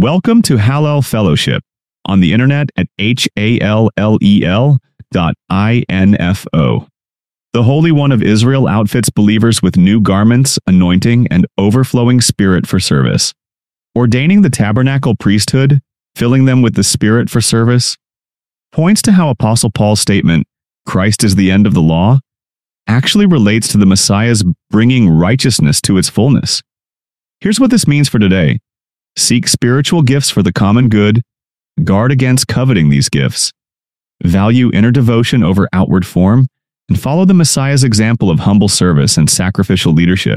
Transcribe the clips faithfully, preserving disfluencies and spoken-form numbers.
Welcome to Hallel Fellowship on the internet at H A L L E L dot I N F O. The Holy One of Israel outfits believers with new garments, anointing, and overflowing spirit for service. Ordaining the tabernacle priesthood, filling them with the Spirit for service, points to how Apostle Paul's statement, Christ is the end of the law, actually relates to the Messiah's bringing righteousness to its fullness. Here's what this means for today. Seek spiritual gifts for the common good, guard against coveting these gifts, value inner devotion over outward form, and follow the Messiah's example of humble service and sacrificial leadership.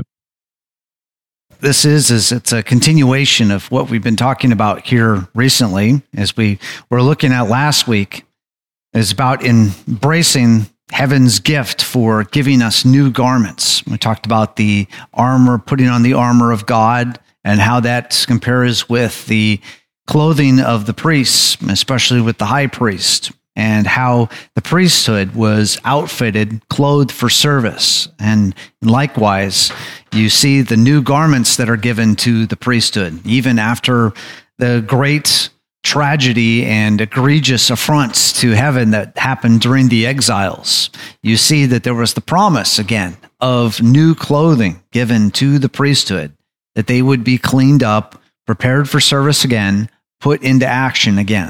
This is, is it's a continuation of what we've been talking about here recently, as we were looking at last week, is about embracing heaven's gift for giving us new garments. We talked about the armor, putting on the armor of God, and how that compares with the clothing of the priests, especially with the high priest, and how the priesthood was outfitted, clothed for service. And likewise, you see the new garments that are given to the priesthood, even after the great tragedy and egregious affronts to heaven that happened during the exiles. You see that there was the promise again of new clothing given to the priesthood, that they would be cleaned up, prepared for service again, put into action again.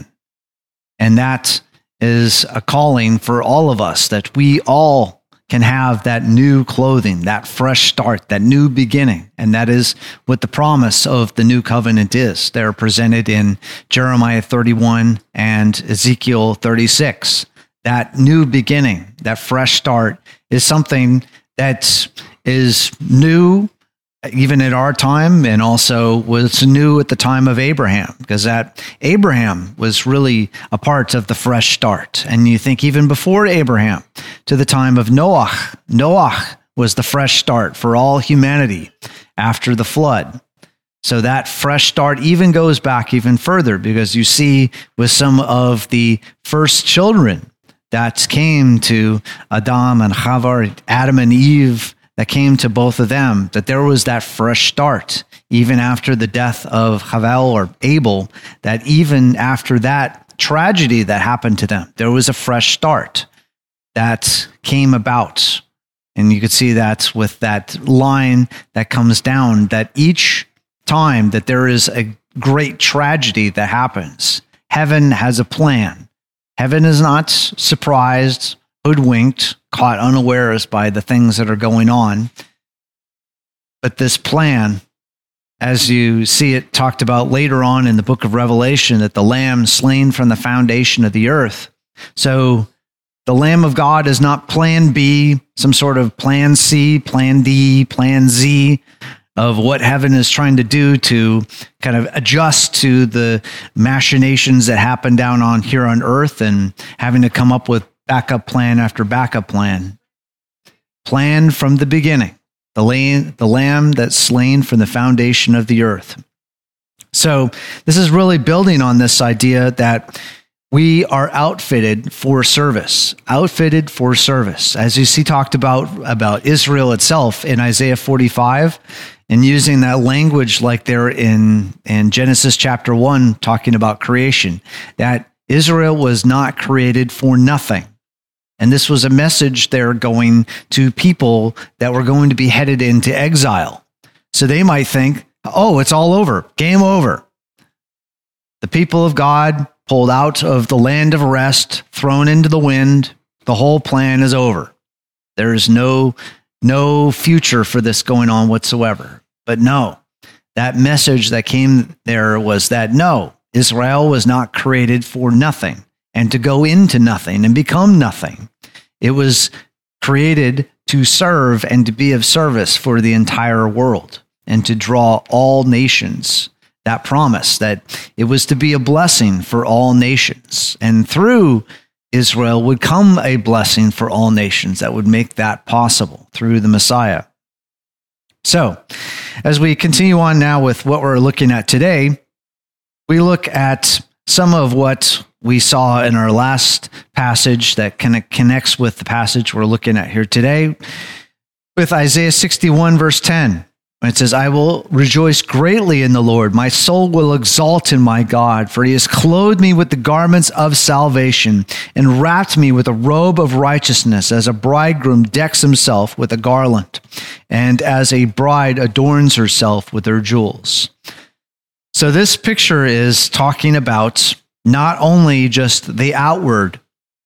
And that is a calling for all of us, that we all can have that new clothing, that fresh start, that new beginning. And that is what the promise of the new covenant is. They're presented in Jeremiah thirty-one and Ezekiel thirty-six. That new beginning, that fresh start is something that is new even at our time, and also was new at the time of Abraham, because that Abraham was really a part of the fresh start. And you think even before Abraham, to the time of Noah, Noah was the fresh start for all humanity after the flood. So that fresh start even goes back even further, because you see with some of the first children that came to Adam and Chava, Adam and Eve, that came to both of them, that there was that fresh start, even after the death of Havel or Abel, that even after that tragedy that happened to them, there was a fresh start that came about. And you could see that with that line that comes down, that each time that there is a great tragedy that happens, heaven has a plan. Heaven is not surprised, hoodwinked, caught unawares by the things that are going on. But this plan, as you see it talked about later on in the book of Revelation, that the Lamb slain from the foundation of the earth. So the Lamb of God is not plan B, some sort of plan C, plan D, plan Z of what heaven is trying to do to kind of adjust to the machinations that happen down on here on earth, and having to come up with backup plan after backup plan. Plan from the beginning, the lamb, the lamb that's slain from the foundation of the earth. So this is really building on this idea that we are outfitted for service, outfitted for service. As you see talked about, about Israel itself in Isaiah forty-five, and using that language like there in, in Genesis chapter one, talking about creation, that Israel was not created for nothing. And this was a message there going to people that were going to be headed into exile. So they might think, oh, it's all over, game over. The people of God pulled out of the land of rest, thrown into the wind, the whole plan is over. There is no, no future for this going on whatsoever. But no, that message that came there was that no, Israel was not created for nothing and to go into nothing and become nothing. It was created to serve and to be of service for the entire world and to draw all nations. That promise that it was to be a blessing for all nations. And through Israel would come a blessing for all nations that would make that possible through the Messiah. So, as we continue on now with what we're looking at today, we look at some of what we saw in our last passage that kind of connects with the passage we're looking at here today, with Isaiah sixty-one, verse ten. It says, I will rejoice greatly in the Lord. My soul will exalt in my God, for he has clothed me with the garments of salvation and wrapped me with a robe of righteousness, as a bridegroom decks himself with a garland, and as a bride adorns herself with her jewels. So this picture is talking about not only just the outward,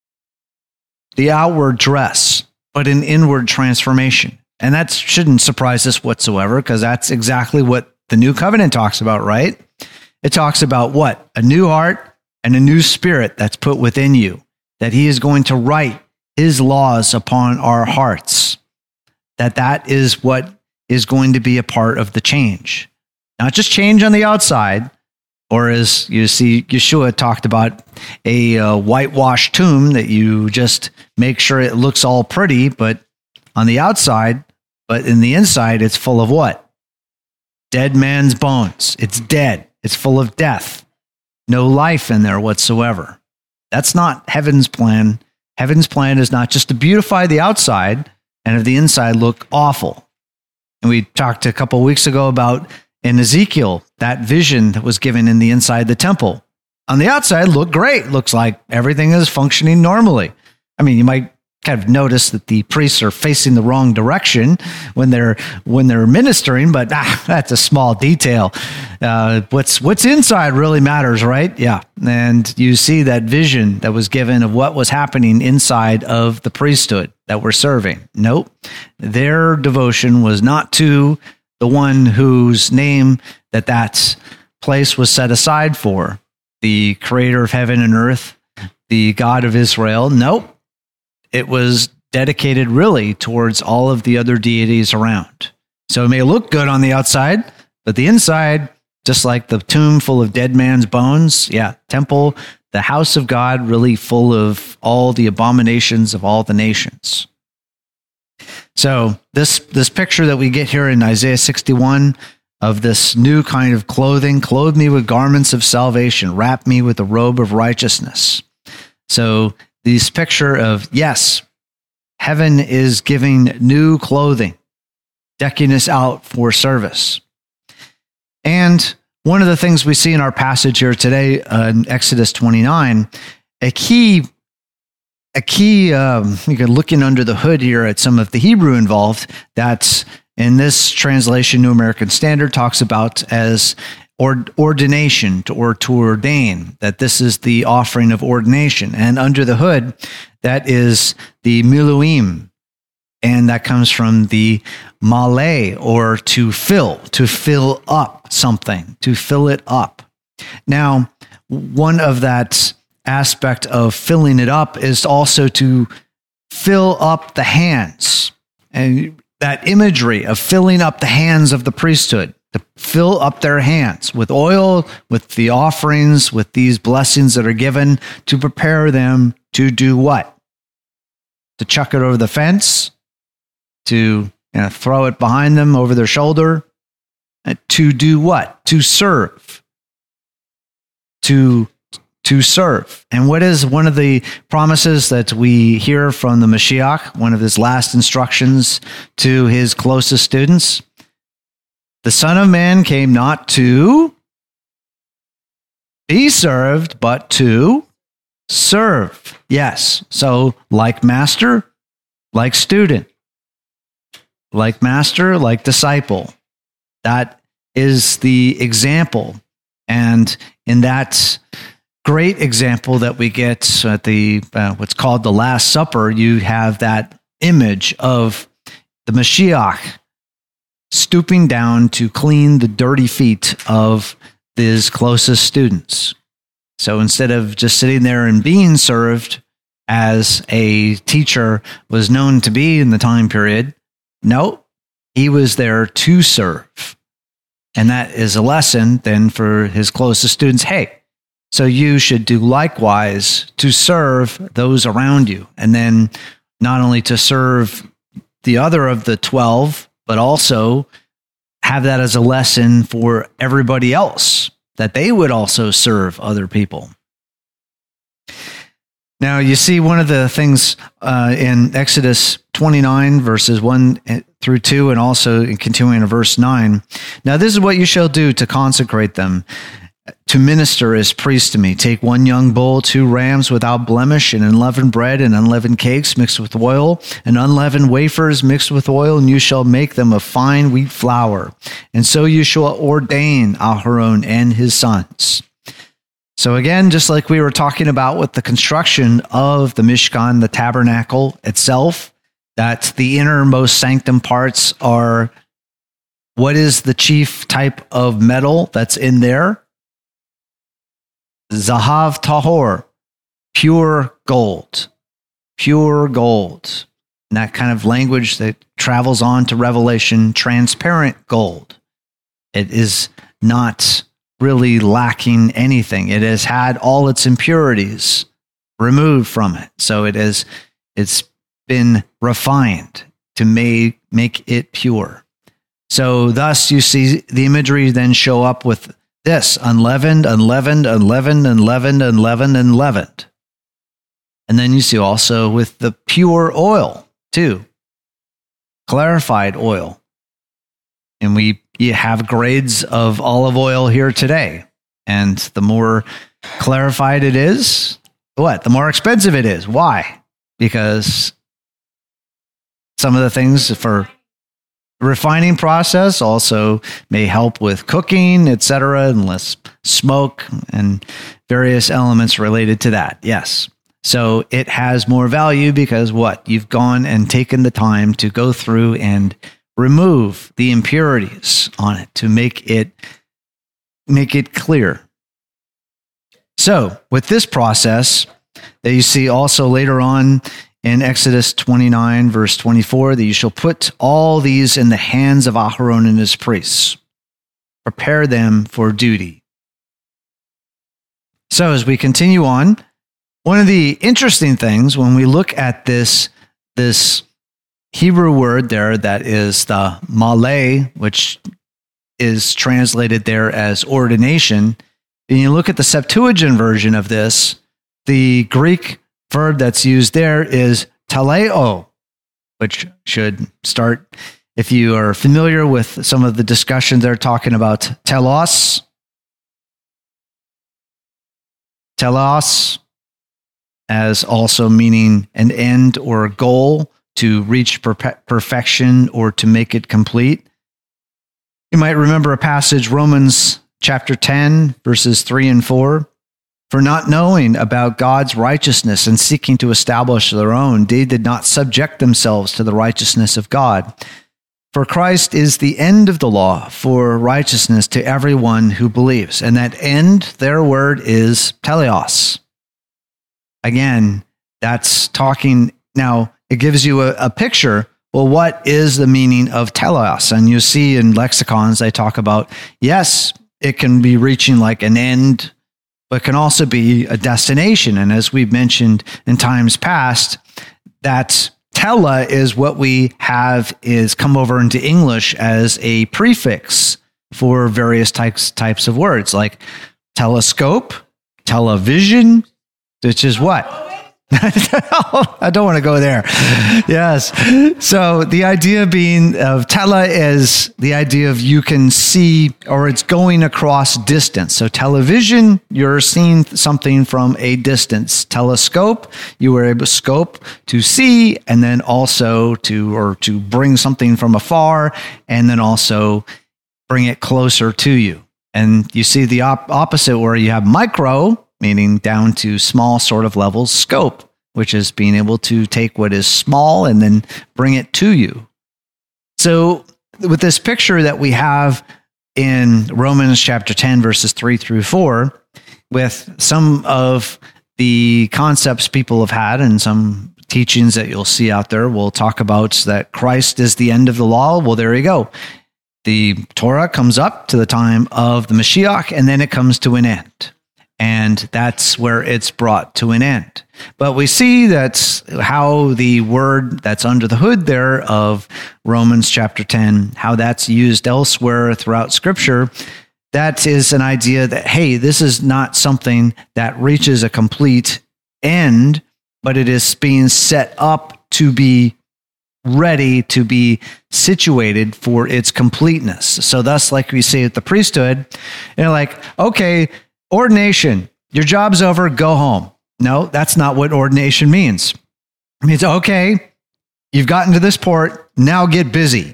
the outward dress, but an inward transformation. And that shouldn't surprise us whatsoever, because that's exactly what the new covenant talks about, right? It talks about what? A new heart and a new spirit that's put within you, that he is going to write his laws upon our hearts, that that is what is going to be a part of the change. Not just change on the outside, or as you see, Yeshua talked about a uh, whitewashed tomb that you just make sure it looks all pretty, but on the outside, but in the inside, it's full of what? Dead man's bones. It's dead. It's full of death. No life in there whatsoever. That's not heaven's plan. Heaven's plan is not just to beautify the outside and have the inside look awful. And we talked a couple of weeks ago about in Ezekiel, that vision that was given in the inside the temple. On the outside, looked great. Looks like everything is functioning normally. I mean, you might kind of notice that the priests are facing the wrong direction when they're when they're ministering, but ah, that's a small detail. Uh, what's what's inside really matters, right? Yeah, and you see that vision that was given of what was happening inside of the priesthood that we're serving. Nope, their devotion was not to the one whose name that that place was set aside for, the creator of heaven and earth, the God of Israel. Nope. It was dedicated really towards all of the other deities around. So it may look good on the outside, but the inside, just like the tomb full of dead man's bones, yeah, temple, the house of God, really full of all the abominations of all the nations. So this, this picture that we get here in Isaiah sixty-one of this new kind of clothing, clothe me with garments of salvation, wrap me with a robe of righteousness. So this picture of, yes, heaven is giving new clothing, decking us out for service. And one of the things we see in our passage here today uh, in Exodus twenty-nine, a key, a key, um, you can looking under the hood here at some of the Hebrew involved, that's in this translation, New American Standard talks about as or ordination, to, or to ordain, that this is the offering of ordination. And under the hood, that is the miluim, and that comes from the malay, or to fill, to fill up something, to fill it up. Now, one of that aspect of filling it up is also to fill up the hands, and that imagery of filling up the hands of the priesthood, to fill up their hands with oil, with the offerings, with these blessings that are given to prepare them to do what? To chuck it over the fence, to you know, throw it behind them over their shoulder, to do what? To serve. To, to serve. And what is one of the promises that we hear from the Mashiach, one of his last instructions to his closest students? The Son of Man came not to be served, but to serve. Yes. So like master, like student, like master, like disciple. That is the example. And in that great example that we get at the uh, what's called the Last Supper, you have that image of the Mashiach stooping down to clean the dirty feet of his closest students. So instead of just sitting there and being served as a teacher was known to be in the time period, no, he was there to serve. And that is a lesson then for his closest students. Hey, so you should do likewise to serve those around you. And then not only to serve the other of the twelve, but also have that as a lesson for everybody else, that they would also serve other people. Now, you see one of the things uh, in Exodus twenty-nine, verses one through two, and also in continuing in verse nine. Now this is what you shall do to consecrate them, to minister as priests to me. Take one young bull, two rams without blemish, and unleavened bread and unleavened cakes mixed with oil, and unleavened wafers mixed with oil, and you shall make them of fine wheat flour. And so you shall ordain Aharon and his sons. So again, just like we were talking about with the construction of the Mishkan, the tabernacle itself, that the innermost sanctum parts are, what is the chief type of metal that's in there? Zahav tahor, pure gold, pure gold. And that kind of language that travels on to Revelation, transparent gold. It is not really lacking anything. It has had all its impurities removed from it. So it is, it's been refined to make, make it pure. So thus you see the imagery then show up with this: unleavened, unleavened, unleavened, unleavened, unleavened, unleavened. And then you see also with the pure oil too, clarified oil. And we you have grades of olive oil here today. And the more clarified it is, what? The more expensive it is. Why? Because some of the things for refining process also may help with cooking, et cetera, and less smoke and various elements related to that. Yes. So it has more value because what? You've gone and taken the time to go through and remove the impurities on it to make it make it clear. So with this process that you see also later on in Exodus twenty-nine, verse twenty-four, that you shall put all these in the hands of Aharon and his priests. Prepare them for duty. So as we continue on, one of the interesting things when we look at this, this Hebrew word there that is the maleh, which is translated there as ordination, and you look at the Septuagint version of this, the Greek verb that's used there is teleo, which should start, if you are familiar with some of the discussions they're talking about, telos, telos, as also meaning an end or a goal to reach per- perfection or to make it complete. You might remember a passage, Romans chapter ten, verses three and four. For not knowing about God's righteousness and seeking to establish their own, they did not subject themselves to the righteousness of God. For Christ is the end of the law for righteousness to everyone who believes. And that end, their word is teleos. Again, that's talking, now it gives you a, a picture. Well, what is the meaning of teleos? And you see in lexicons, they talk about, yes, it can be reaching like an end, but can also be a destination. And as we've mentioned in times past, that tele is what we have is come over into English as a prefix for various types, types of words, like telescope, television, which is what? I don't want to go there. Yes. So the idea being of tele is the idea of you can see, or it's going across distance. So television, you're seeing something from a distance. Telescope, you were able to scope to see, and then also to, or to bring something from afar, and then also bring it closer to you. And you see the op- opposite where you have micro, meaning down to small sort of levels, scope, which is being able to take what is small and then bring it to you. So with this picture that we have in Romans chapter ten, verses three through four, with some of the concepts people have had and some teachings that you'll see out there, we'll talk about that Christ is the end of the law. Well, there you go. The Torah comes up to the time of the Mashiach, and then it comes to an end. And that's where it's brought to an end. But we see that's how the word that's under the hood there of Romans chapter ten, how that's used elsewhere throughout Scripture. That is an idea that, hey, this is not something that reaches a complete end, but it is being set up to be ready to be situated for its completeness. So thus, like we see at the priesthood, they're like, okay, ordination, your job's over, go home. No, that's not what ordination means. It means, okay, you've gotten to this port, now get busy.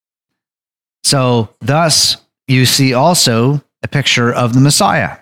So thus, you see also a picture of the Messiah.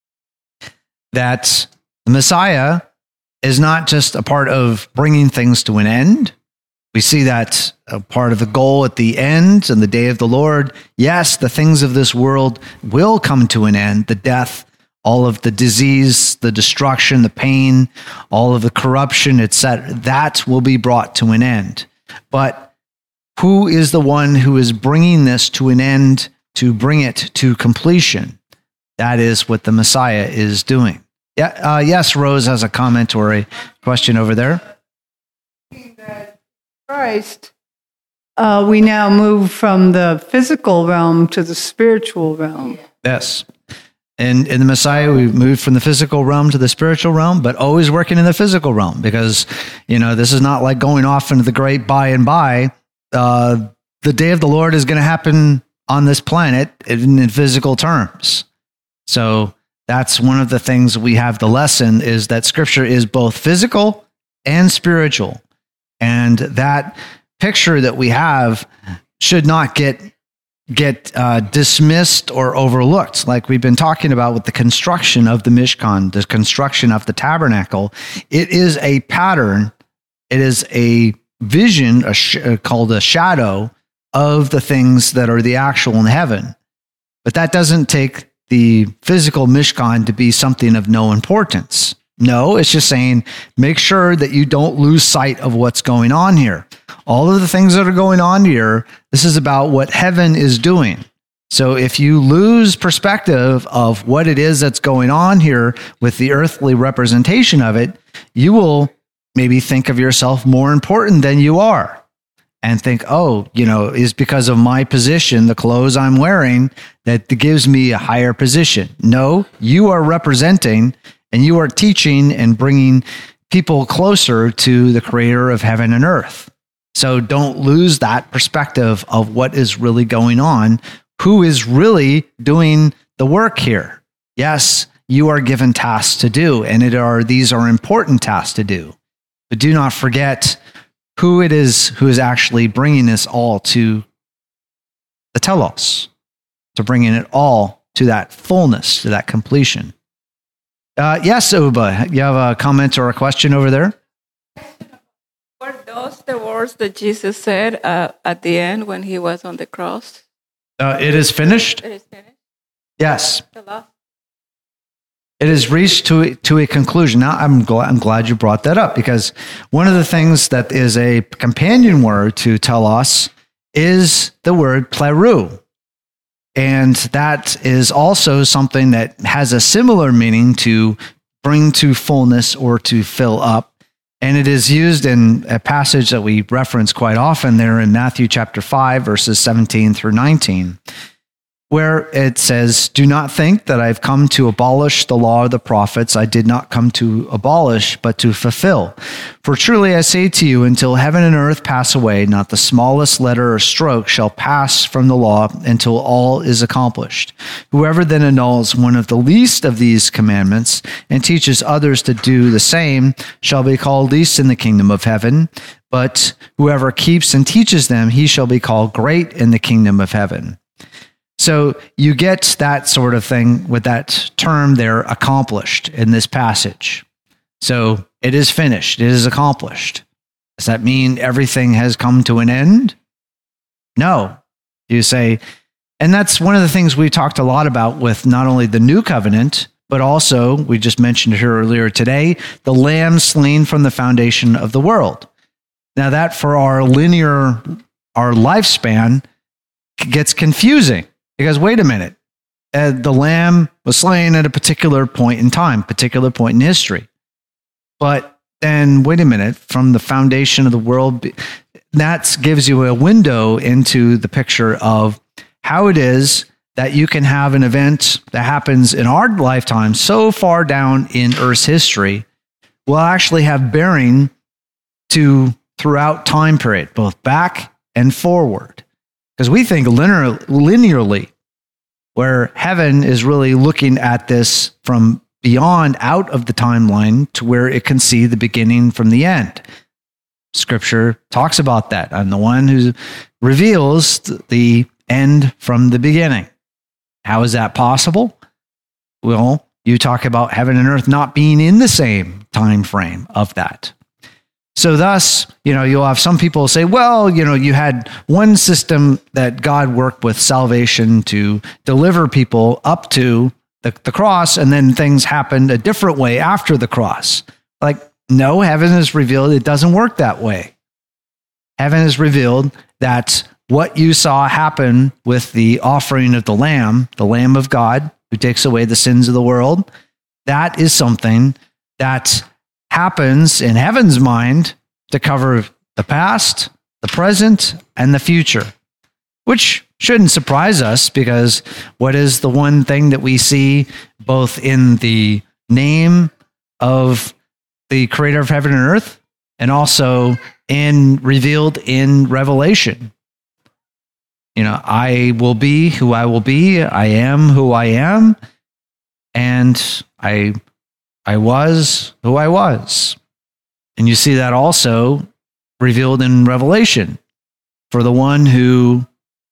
That the Messiah is not just a part of bringing things to an end. We see that a part of the goal at the end and the day of the Lord. Yes, the things of this world will come to an end. The death, all of the disease, the destruction, the pain, all of the corruption, et cetera. That will be brought to an end. But who is the one who is bringing this to an end, to bring it to completion? That is what the Messiah is doing. Yeah. Uh, yes, Rose has a comment or a question over there. Christ, uh, we now move from the physical realm to the spiritual realm. Yes. And in the Messiah, we moved from the physical realm to the spiritual realm, but always working in the physical realm because, you know, this is not like going off into the great by and by. Uh, the day of the Lord is going to happen on this planet in, in physical terms. So that's one of the things we have the lesson is that Scripture is both physical and spiritual. And that picture that we have should not get get uh, dismissed or overlooked, like we've been talking about with the construction of the Mishkan, the construction of the tabernacle. It is a pattern. It is a vision a sh- called a shadow of the things that are the actual in heaven. But that doesn't take the physical Mishkan to be something of no importance. No, it's just saying, make sure that you don't lose sight of what's going on here. All of the things that are going on here, this is about what heaven is doing. So if you lose perspective of what it is that's going on here with the earthly representation of it, you will maybe think of yourself more important than you are and think, oh, you know, it's because of my position, the clothes I'm wearing, that gives me a higher position. No, you are representing and you are teaching and bringing people closer to the creator of heaven and earth. So don't lose that perspective of what is really going on, who is really doing the work here. Yes, you are given tasks to do, and it are these are important tasks to do. But do not forget who it is who is actually bringing this all to the telos, to bringing it all to that fullness, to that completion. Uh, yes, Uba, you have a comment or a question over there? Were those the words that Jesus said uh, at the end when he was on the cross? Uh, it is finished? It is finished? Yes. The last. It is reached to, to a conclusion. Now, I'm glad, I'm glad you brought that up because one of the things that is a companion word to telos is the word pleru. And that is also something that has a similar meaning to bring to fullness or to fill up. And it is used in a passage that we reference quite often there in Matthew chapter five, verses seventeen through nineteen, where it says, "Do not think that I've come to abolish the law of the prophets. I did not come to abolish, but to fulfill. For truly I say to you, until heaven and earth pass away, not the smallest letter or stroke shall pass from the law until all is accomplished. Whoever then annuls one of the least of these commandments and teaches others to do the same shall be called least in the kingdom of heaven. But whoever keeps and teaches them, he shall be called great in the kingdom of heaven." So you get that sort of thing with that term there, accomplished, in this passage. So it is finished. It is accomplished. Does that mean everything has come to an end? No. You say, and that's one of the things we talked a lot about with not only the new covenant, but also, we just mentioned here earlier today, the lamb slain from the foundation of the world. Now that for our linear, our lifespan gets confusing. Because wait a minute, uh, the lamb was slain at a particular point in time, particular point in history. But then wait a minute, from the foundation of the world, that gives you a window into the picture of how it is that you can have an event that happens in our lifetime so far down in Earth's history will actually have bearing to throughout time period, both back and forward. Because we think linear, linearly, where heaven is really looking at this from beyond, out of the timeline to where it can see the beginning from the end. Scripture talks about that. I'm the one who reveals the end from the beginning. How is that possible? Well, you talk about heaven and earth not being in the same time frame of that. So thus, you know, you'll have some people say, well, you know, you had one system that God worked with salvation to deliver people up to the, the cross, and then things happened a different way after the cross. Like, no, heaven has revealed it doesn't work that way. Heaven has revealed that what you saw happen with the offering of the Lamb, the Lamb of God, who takes away the sins of the world, that is something that happens in heaven's mind to cover the past, the present, and the future, which shouldn't surprise us, because what is the one thing that we see both in the name of the creator of heaven and earth and also in revealed in Revelation? You know, I will be who I will be, I am who I am, and I I was who I was. And you see that also revealed in Revelation. For the one who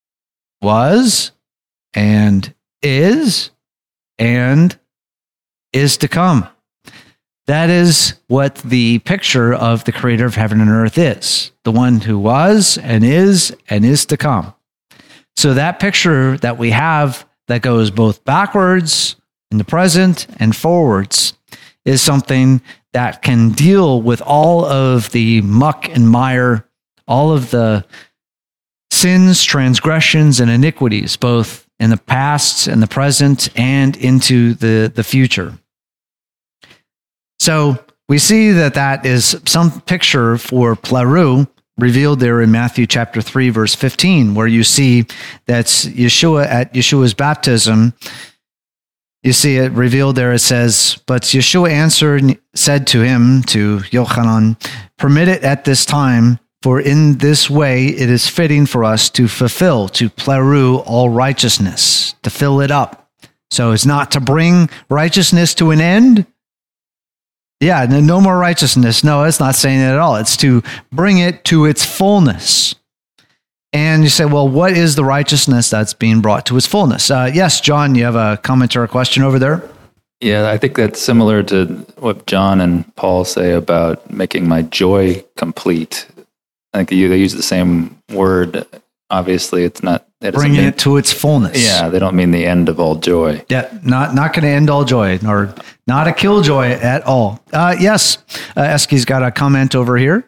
was and is and is to come. That is what the picture of the creator of heaven and earth is. The one who was and is and is to come. So that picture that we have that goes both backwards in the present and forwards is something that can deal with all of the muck and mire, all of the sins, transgressions, and iniquities, both in the past and the present and into the, the future. So we see that that is some picture for Pleroo, revealed there in Matthew chapter three, verse fifteen, where you see that Yeshua, at Yeshua's baptism, you see it revealed there. It says, but Yeshua answered and said to him, to Yochanan, permit it at this time, for in this way it is fitting for us to fulfill, to pleroo all righteousness, to fill it up. So it's not to bring righteousness to an end. Yeah, no more righteousness. No, it's not saying that at all. It's to bring it to its fullness. And you say, well, what is the righteousness that's being brought to its fullness? Uh, yes, John, you have a comment or a question over there? Yeah, I think that's similar to what John and Paul say about making my joy complete. I think they use the same word. Obviously, it's not... It Bringing mean, it to its fullness. Yeah, they don't mean the end of all joy. Yeah, not not going to end all joy, or not a killjoy at all. Uh, yes, uh, Eski's got a comment over here.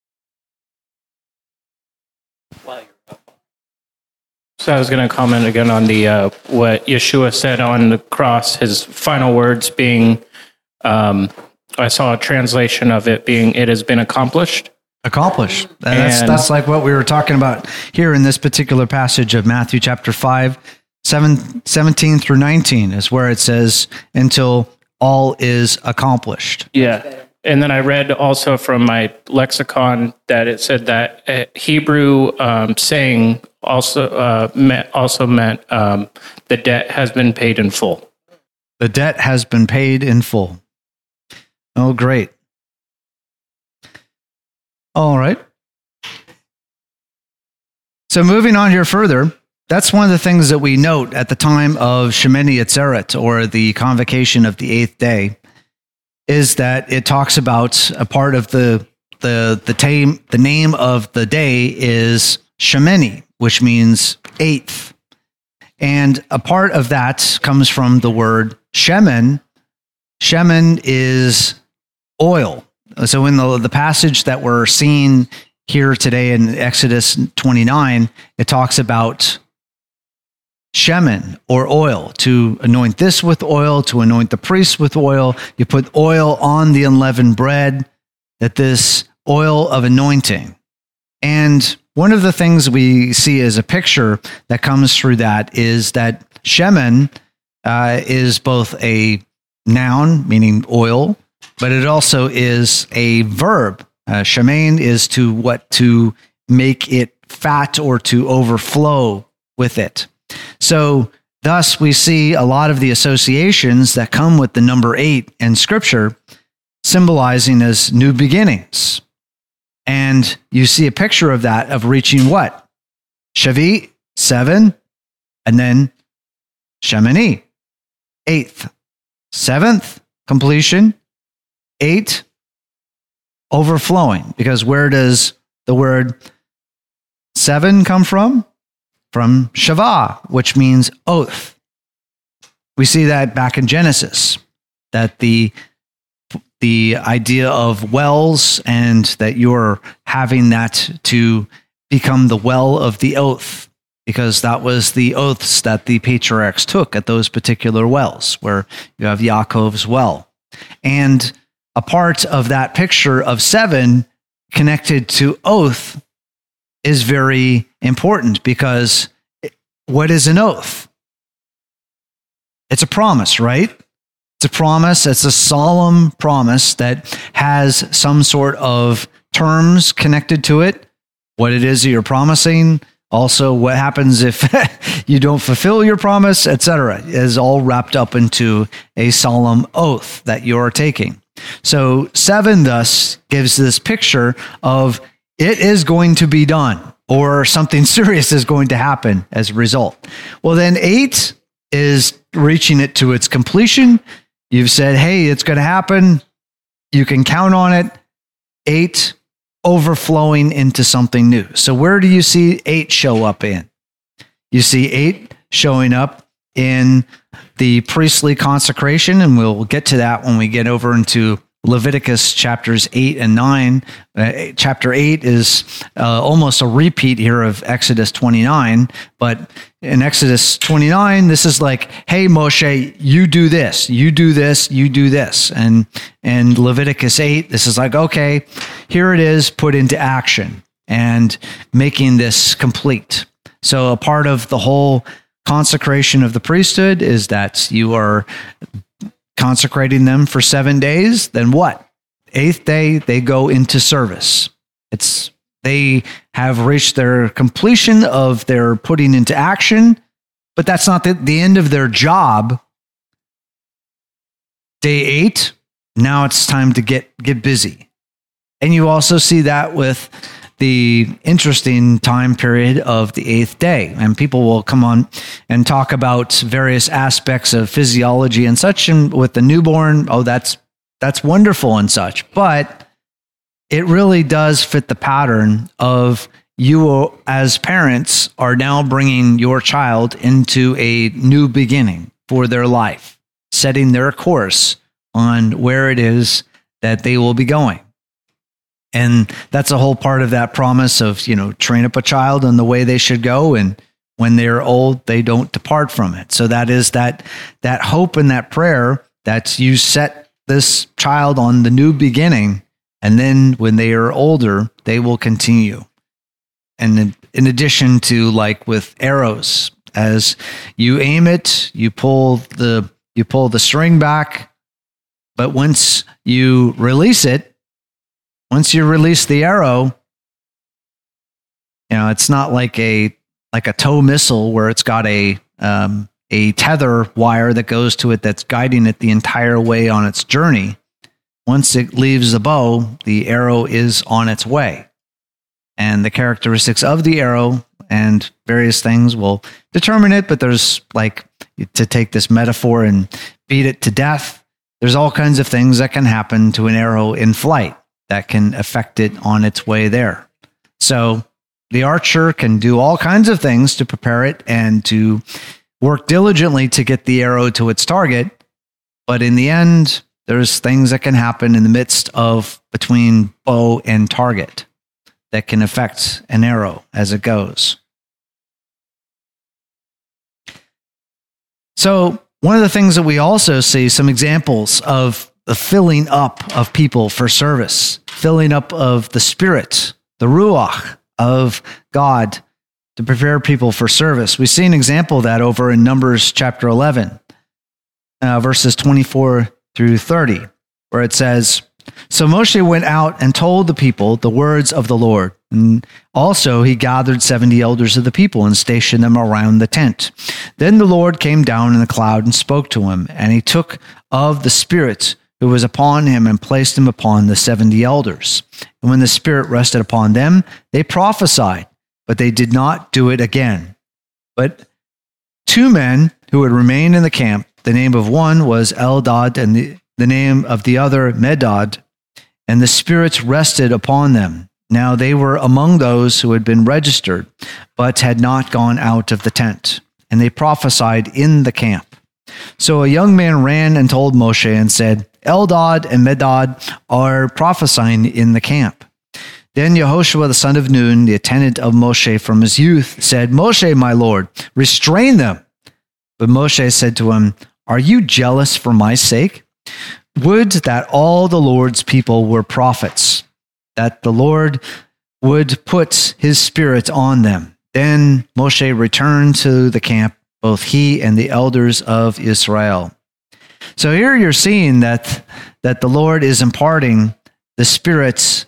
So I was going to comment again on the uh, what Yeshua said on the cross, his final words being, um, I saw a translation of it being, it has been accomplished. Accomplished. And that's, And- that's like what we were talking about here in this particular passage of Matthew chapter five, seven, seventeen through nineteen is where it says, until all is accomplished. Yeah. And then I read also from my lexicon that it said that uh, Hebrew um, saying also uh, meant, also meant um, the debt has been paid in full. The debt has been paid in full. Oh, great. All right. So moving on here further, that's one of the things that we note at the time of Shemini Atzeret, or the convocation of the eighth day, is that it talks about a part of the the the, tame, the name of the day is Shemini, which means eighth. And a part of that comes from the word shemen. Shemen is oil. So in the, the passage that we're seeing here today in Exodus twenty-nine, it talks about shemen, or oil, to anoint this with oil, to anoint the priests with oil. You put oil on the unleavened bread, that this oil of anointing. And one of the things we see as a picture that comes through that is that shemen uh, is both a noun, meaning oil, but it also is a verb, Uh, shemain is to what? To make it fat or to overflow with it. So thus we see a lot of the associations that come with the number eight in Scripture symbolizing as new beginnings. And you see a picture of that, of reaching what? Shavit, seven, and then Shemini, eighth. Seventh, completion. Eight, overflowing. Because where does the word seven come from? From Shavah, which means oath. We see that back in Genesis, that the the idea of wells and that you're having that to become the well of the oath, because that was the oaths that the patriarchs took at those particular wells, where you have Yaakov's well. And a part of that picture of seven connected to oath is very important, because what is an oath? It's a promise, right? It's a promise. It's a solemn promise that has some sort of terms connected to it, what it is that you're promising, also what happens if you don't fulfill your promise, et cetera, is all wrapped up into a solemn oath that you're taking. So seven thus gives this picture of it is going to be done, or something serious is going to happen as a result. Well, then eight is reaching it to its completion. You've said, hey, it's going to happen. You can count on it. Eight, overflowing into something new. So where do you see eight show up in? You see eight showing up in the priestly consecration, and we'll get to that when we get over into Leviticus chapters eight and nine. Uh, chapter eight is uh, almost a repeat here of Exodus twenty-nine, but in Exodus twenty-nine, this is like, hey, Moshe, you do this, you do this, you do this. And in Leviticus eight, this is like, okay, here it is, put into action and making this complete. So a part of the whole consecration of the priesthood is that you are consecrating them for seven days. Then what? Eighth day, they go into service. It's they have reached their completion of their putting into action, but that's not the, the end of their job. Day eight, now it's time to get, get busy. And you also see that with the interesting time period of the eighth day. And people will come on and talk about various aspects of physiology and such. And with the newborn, oh, that's that's wonderful and such. But it really does fit the pattern of you as parents are now bringing your child into a new beginning for their life, setting their course on where it is that they will be going. And that's a whole part of that promise of, you know, train up a child in the way they should go, and when they're old, they don't depart from it. So that is that that hope and that prayer that you set this child on the new beginning, and then when they are older, they will continue. And in, in addition to, like with arrows, as you aim it, you pull the you pull the string back, but once you release it, Once you release the arrow, you know, it's not like a like a tow missile where it's got a um, a tether wire that goes to it that's guiding it the entire way on its journey. Once it leaves the bow, the arrow is on its way. And the characteristics of the arrow and various things will determine it, but there's like, to take this metaphor and beat it to death, there's all kinds of things that can happen to an arrow in flight that can affect it on its way there. So the archer can do all kinds of things to prepare it and to work diligently to get the arrow to its target. But in the end, there's things that can happen in the midst of between bow and target that can affect an arrow as it goes. So one of the things that we also see, some examples of the filling up of people for service, filling up of the Spirit, the Ruach of God to prepare people for service. We see an example of that over in Numbers chapter eleven, uh, verses twenty-four through thirty, where it says, So Moshe went out and told the people the words of the Lord. And also he gathered seventy elders of the people and stationed them around the tent. Then the Lord came down in the cloud and spoke to him, and he took of the Spirit who was upon him and placed him upon the seventy elders. And when the Spirit rested upon them, they prophesied, but they did not do it again. But two men who had remained in the camp, the name of one was Eldad, and the, the name of the other Medad, and the spirits rested upon them. Now they were among those who had been registered, but had not gone out of the tent, and they prophesied in the camp. So a young man ran and told Moshe and said, Eldad and Medad are prophesying in the camp. Then Yehoshua the son of Nun, the attendant of Moshe from his youth, said, Moshe, my lord, restrain them. But Moshe said to him, Are you jealous for my sake? Would that all the Lord's people were prophets, that the Lord would put his Spirit on them. Then Moshe returned to the camp, both he and the elders of Israel. So here you're seeing that, that the Lord is imparting the spirits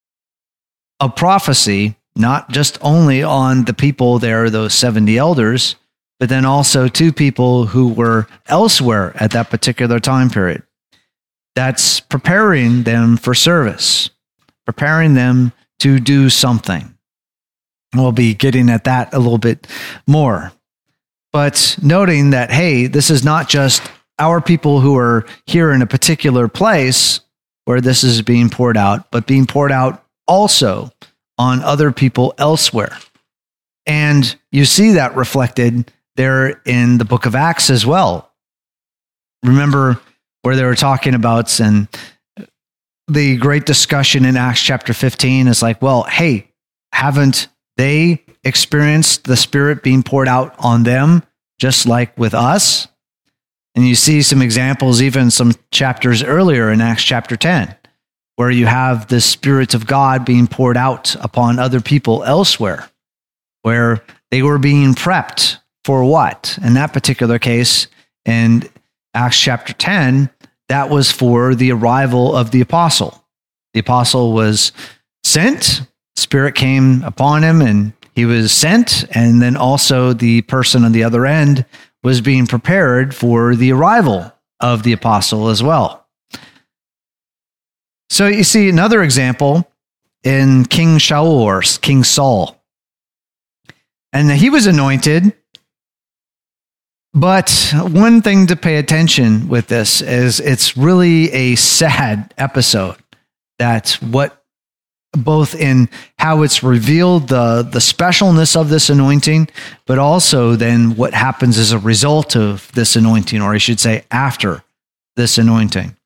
of prophecy, not just only on the people there, those seventy elders, but then also to people who were elsewhere at that particular time period. That's preparing them for service, preparing them to do something. We'll be getting at that a little bit more. But noting that, hey, this is not just our people who are here in a particular place where this is being poured out, but being poured out also on other people elsewhere. And you see that reflected there in the book of Acts as well. Remember where they were talking about, and the great discussion in Acts chapter fifteen is like, well, hey, haven't they experienced the Spirit being poured out on them just like with us? And you see some examples even some chapters earlier in Acts chapter ten, where you have the Spirit of God being poured out upon other people elsewhere, where they were being prepped for what? In that particular case, in Acts chapter ten, that was for the arrival of the apostle. The apostle was sent, Spirit came upon him, and he was sent, and then also the person on the other end was being prepared for the arrival of the apostle as well. So you see another example in King Shaul, or King Saul. And he was anointed, but one thing to pay attention with this is it's really a sad episode. That what, both in how it's revealed the, the specialness of this anointing, but also then what happens as a result of this anointing, or I should say after this anointing.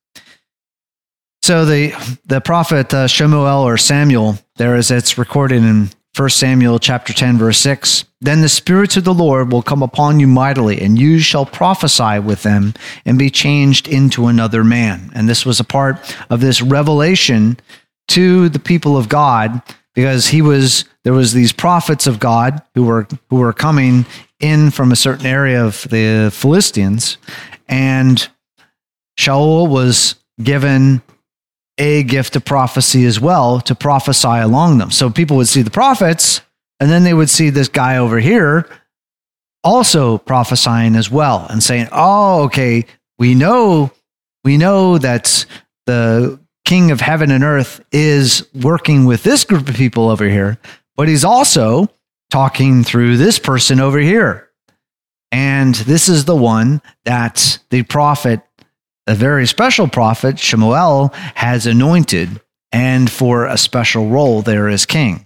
So the the prophet uh, Shemuel or Samuel, there as it's recorded in First Samuel chapter ten, verse six, then the Spirit of the Lord will come upon you mightily, and you shall prophesy with them and be changed into another man. And this was a part of this revelation to the people of God, because he was there was these prophets of God who were who were coming in from a certain area of the Philistines, and Shaul was given a gift of prophecy as well, to prophesy along them. So people would see the prophets, and then they would see this guy over here also prophesying as well, and saying, oh, okay, we know, we know that the King of heaven and earth is working with this group of people over here, but he's also talking through this person over here. And this is the one that the prophet, a very special prophet, Shemuel, has anointed, and for a special role there as king.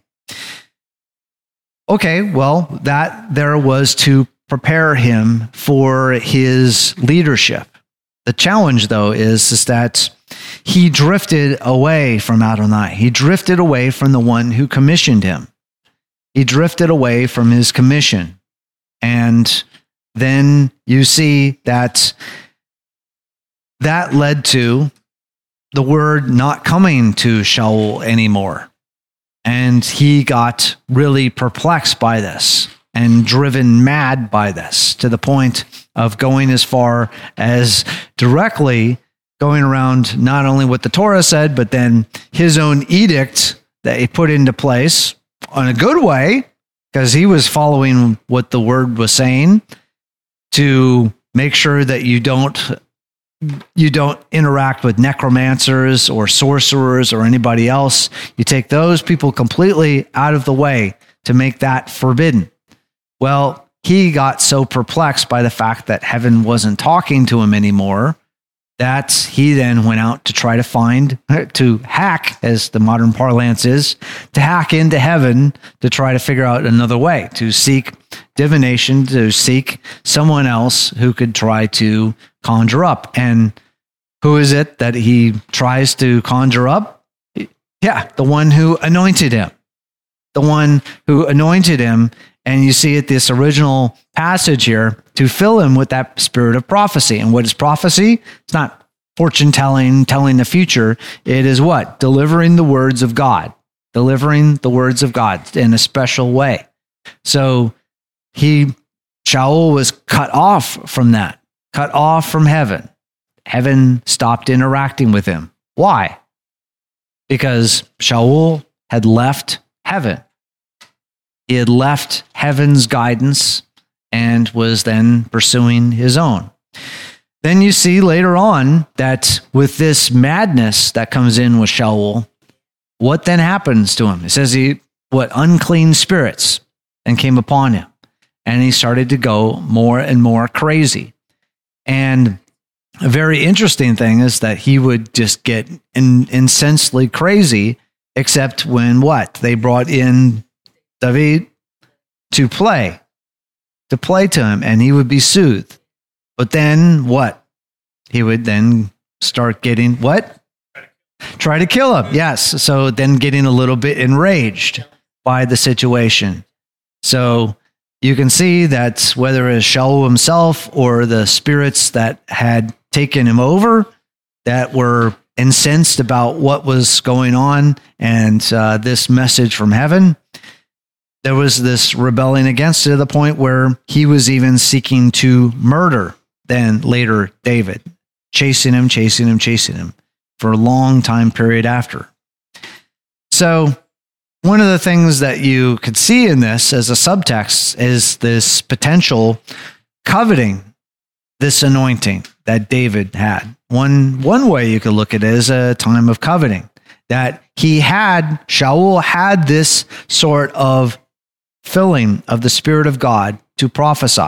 Okay, well, that there was to prepare him for his leadership. The challenge, though, is, is that he drifted away from Adonai. He drifted away from the one who commissioned him. He drifted away from his commission. And then you see that that led to the word not coming to Shaul anymore. And he got really perplexed by this and driven mad by this, to the point of going as far as directly going around not only what the Torah said, but then his own edict that he put into place in a good way, because he was following what the word was saying to make sure that you don't you don't interact with necromancers or sorcerers or anybody else. You take those people completely out of the way to make that forbidden. Well, he got so perplexed by the fact that heaven wasn't talking to him anymore that he then went out to try to find, to hack, as the modern parlance is, to hack into heaven to try to figure out another way, to seek divination, to seek someone else who could try to conjure up. And who is it that he tries to conjure up? Yeah, the one who anointed him. The one who anointed him. And you see it, this original passage here, to fill him with that spirit of prophecy. And what is prophecy? It's not fortune telling, telling the future. It is what? Delivering the words of God. Delivering the words of God in a special way. So he, Shaul was cut off from that, cut off from heaven. Heaven stopped interacting with him. Why? Because Shaul had left heaven. He had left heaven's guidance and was then pursuing his own. Then you see later on that with this madness that comes in with Shaul, what then happens to him? It says he, what, unclean spirits then came upon him. And he started to go more and more crazy. And a very interesting thing is that he would just get in, insensely crazy, except when what? They brought in David to play, to play to him, and he would be soothed. But then what? He would then start getting what? Try to kill him. Yes. So then getting a little bit enraged by the situation. So you can see that whether it's Shaul himself or the spirits that had taken him over, that were incensed about what was going on and uh, this message from heaven, there was this rebelling against it to the point where he was even seeking to murder then later David, chasing him, chasing him, chasing him for a long time period after. So one of the things that you could see in this as a subtext is this potential coveting this anointing that David had. One, one way you could look at it is a time of coveting, that he had, Shaul had this sort of filling of the Spirit of God to prophesy.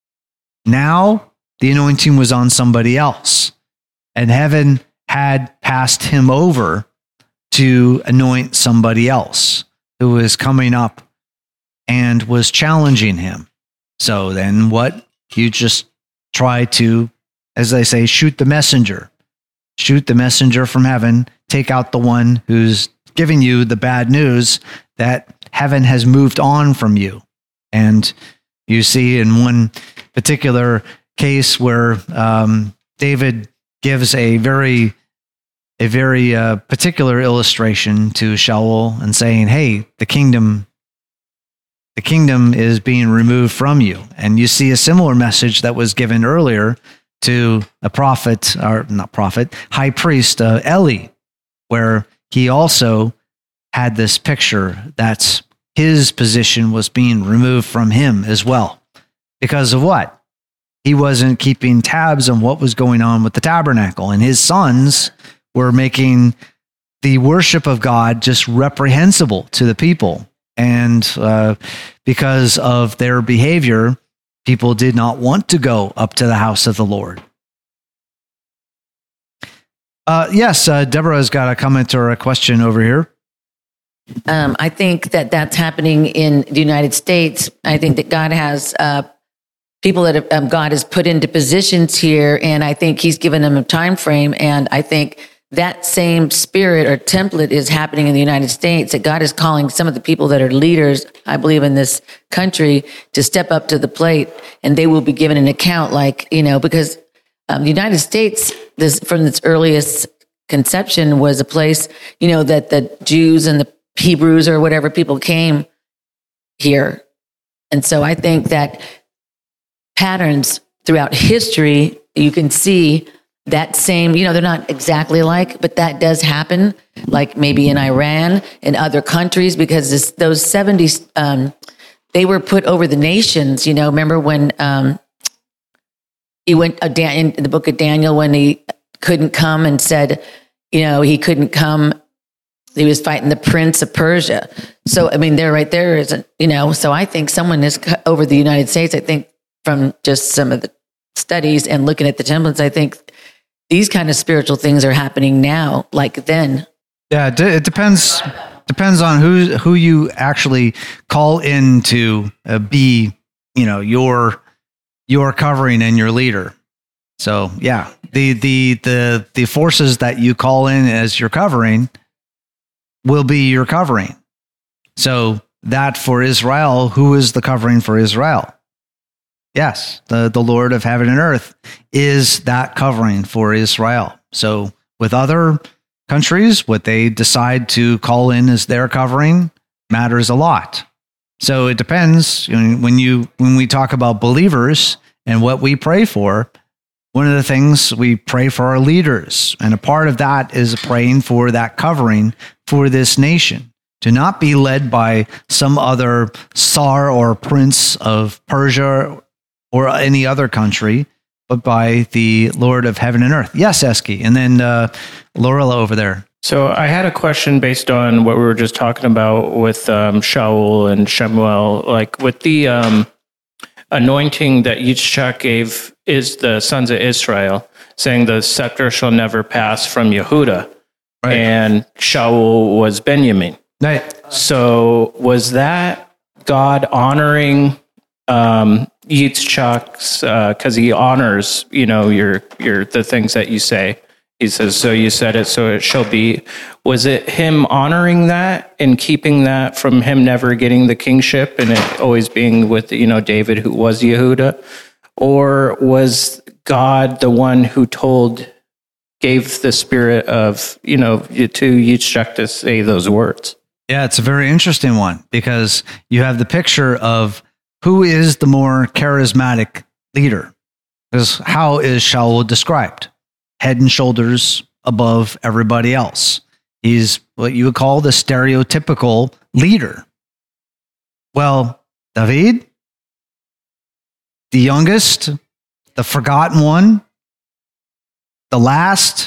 Now the anointing was on somebody else, and heaven had passed him over to anoint somebody else who was coming up and was challenging him. So then what? You just try to, as they say, shoot the messenger. Shoot the messenger from heaven, take out the one who's giving you the bad news that heaven has moved on from you. And you see in one particular case where um, David gives a very a very uh, particular illustration to Shaul and saying, hey, the kingdom the kingdom is being removed from you. And you see a similar message that was given earlier to a prophet, or not prophet, high priest uh, Eli, where he also had this picture that his position was being removed from him as well. Because of what? He wasn't keeping tabs on what was going on with the tabernacle, and his sons were making the worship of God just reprehensible to the people. And uh, because of their behavior, people did not want to go up to the house of the Lord. Uh, yes, uh, Deborah's got a comment or a question over here. Um, I think that that's happening in the United States. I think that God has uh, people that have, um, God has put into positions here, and I think He's given them a time frame. And I think that same spirit or template is happening in the United States, that God is calling some of the people that are leaders, I believe, in this country to step up to the plate, and they will be given an account, like, you know, because um, the United States, this from its earliest conception, was a place, you know, that the Jews and the Hebrews or whatever people came here. And so I think that patterns throughout history, you can see that same, you know, they're not exactly alike, but that does happen, like maybe in Iran and other countries, because this, those seventies, um, they were put over the nations. You know, remember when um, he went uh, Dan, in the book of Daniel, when he couldn't come and said, you know, he couldn't come. He was fighting the prince of Persia. So, I mean, there, right there isn't, you know, so I think someone is over the United States. I think from just some of the studies and looking at the templates, I think these kind of spiritual things are happening now, like then. Yeah, it, it depends. Depends on who who you actually call in to uh, be, you know, your your covering and your leader. So yeah, the the the the forces that you call in as your covering will be your covering. So that for Israel, who is the covering for Israel? Yes, the, the Lord of heaven and earth is that covering for Israel. So with other countries, what they decide to call in as their covering matters a lot. So it depends. You know, when you when we talk about believers and what we pray for, one of the things we pray for our leaders, and a part of that is praying for that covering for this nation, to not be led by some other Tsar or prince of Persia or any other country, but by the Lord of heaven and earth. Yes, Eski. And then uh, Lorella over there. So I had a question based on what we were just talking about with um, Shaul and Shemuel, like with the um, anointing that Yitzchak gave is the sons of Israel, saying the scepter shall never pass from Yehuda, right. And Shaul was Benjamin. Right. So was that God honoring um, Yitzchak's, because uh, he honors, you know, your your the things that you say. He says, so you said it, so it shall be. Was it him honoring that and keeping that from him never getting the kingship and it always being with, you know, David, who was Yehuda? Or was God the one who told, gave the spirit of, you know, to Yitzchak to say those words? Yeah, it's a very interesting one because you have the picture of who is the more charismatic leader. Because how is Shaul described? Head and shoulders above everybody else. He's what you would call the stereotypical leader. Well, David, the youngest, the forgotten one, the last,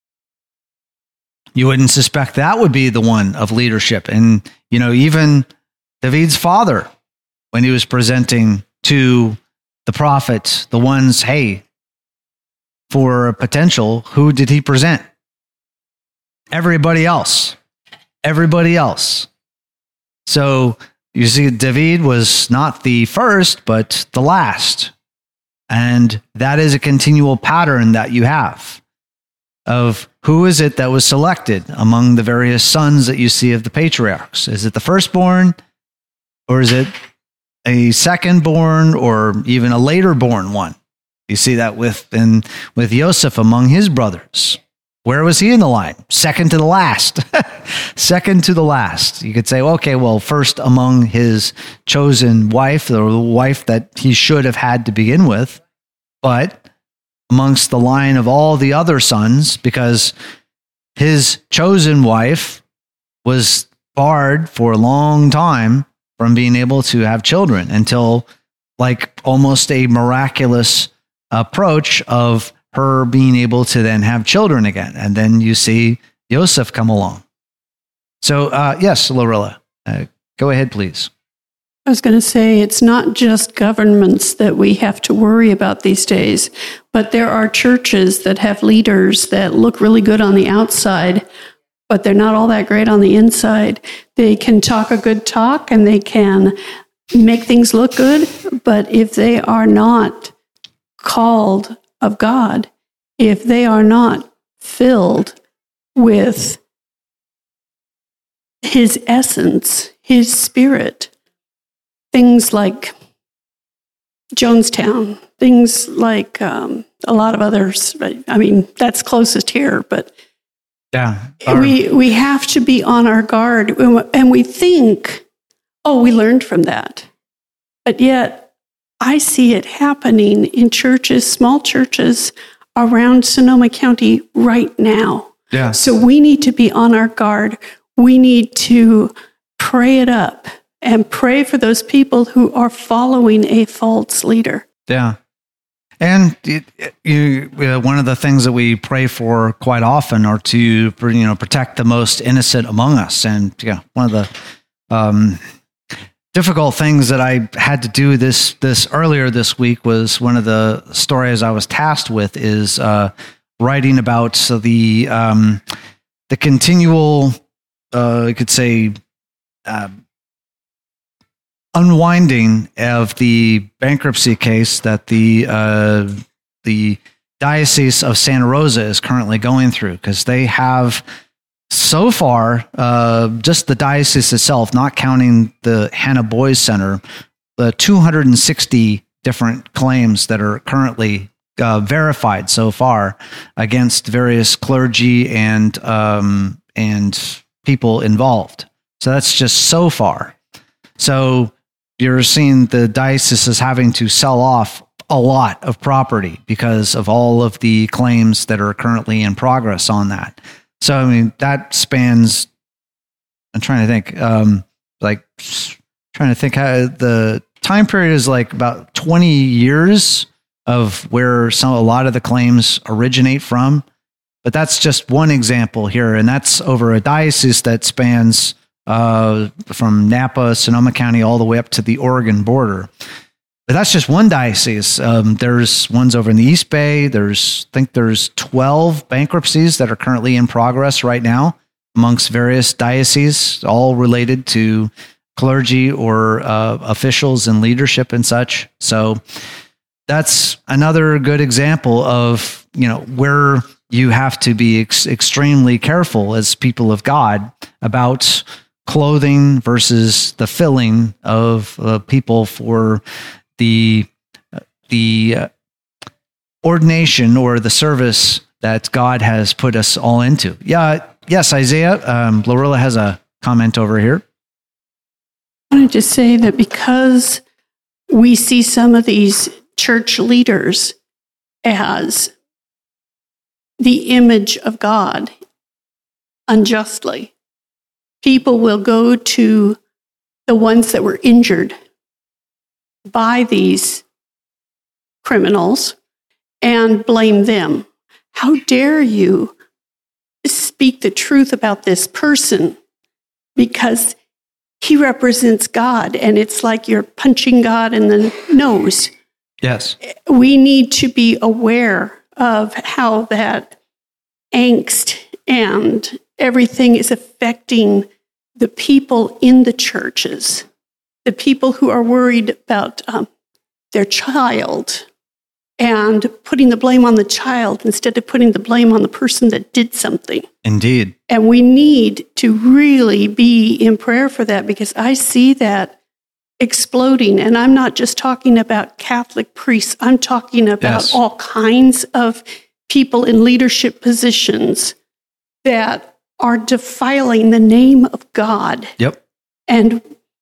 you wouldn't suspect that would be the one of leadership. And, you know, even David's father, when he was presenting to the prophet, the ones, hey, for potential, who did he present? Everybody else. Everybody else. So you see, David was not the first, but the last. And that is a continual pattern that you have of who is it that was selected among the various sons that you see of the patriarchs? Is it the firstborn, or is it a second-born, or even a later-born one? You see that with in, with Joseph among his brothers. Where was he in the line? Second to the last. Second to the last. You could say, okay, well, first among his chosen wife, or the wife that he should have had to begin with, but amongst the line of all the other sons, because his chosen wife was barred for a long time from being able to have children until like almost a miraculous approach of her being able to then have children again. And then you see Joseph come along. So, uh, yes, Lorella, uh, go ahead, please. I was going to say, it's not just governments that we have to worry about these days, but there are churches that have leaders that look really good on the outside, but they're not all that great on the inside. They can talk a good talk and they can make things look good, but if they are not called of God, if they are not filled with his essence, his spirit, things like Jonestown, things like um, a lot of others. I mean, that's closest here, but yeah, we we have to be on our guard, and we think, oh, we learned from that, but yet I see it happening in churches. Small churches around Sonoma County right now. Yeah. So we need to be on our guard. We need to pray it up and pray for those people who are following a false leader. Yeah. And it, you, uh, one of the things that we pray for quite often are to, you know, protect the most innocent among us. And yeah, one of the um, difficult things that I had to do this this earlier this week was one of the stories I was tasked with is uh, writing about so the um, the continual, uh, you could say, uh, unwinding of the bankruptcy case that the uh, the Diocese of Santa Rosa is currently going through, because they have so far uh, just the diocese itself, not counting the Hannah Boys Center, the two hundred sixty different claims that are currently uh, verified so far against various clergy and um, and people involved. So that's just so far. So you're seeing the diocese is having to sell off a lot of property because of all of the claims that are currently in progress on that. So, I mean, that spans, I'm trying to think, um, like, trying to think how the time period is like about twenty years of where some, a lot of the claims originate from. But that's just one example here. And that's over a diocese that spans Uh, from Napa, Sonoma County, all the way up to the Oregon border. But that's just one diocese. Um, there's ones over in the East Bay. There's, I think there's twelve bankruptcies that are currently in progress right now amongst various dioceses, all related to clergy or uh, officials and leadership and such. So that's another good example of, you know, where you have to be ex- extremely careful as people of God about clothing versus the filling of uh, people for the the uh, ordination or the service that God has put us all into. Yeah, yes, Isaiah. Um, Lorilla has a comment over here. I wanted to say that because we see some of these church leaders as the image of God unjustly, people will go to the ones that were injured by these criminals and blame them. How dare you speak the truth about this person because he represents God, and it's like you're punching God in the nose. Yes. We need to be aware of how that angst and everything is affecting the people in the churches, the people who are worried about um, their child and putting the blame on the child instead of putting the blame on the person that did something. Indeed. And we need to really be in prayer for that, because I see that exploding. And I'm not just talking about Catholic priests. I'm talking about Yes. all kinds of people in leadership positions that are defiling the name of God. Yep. And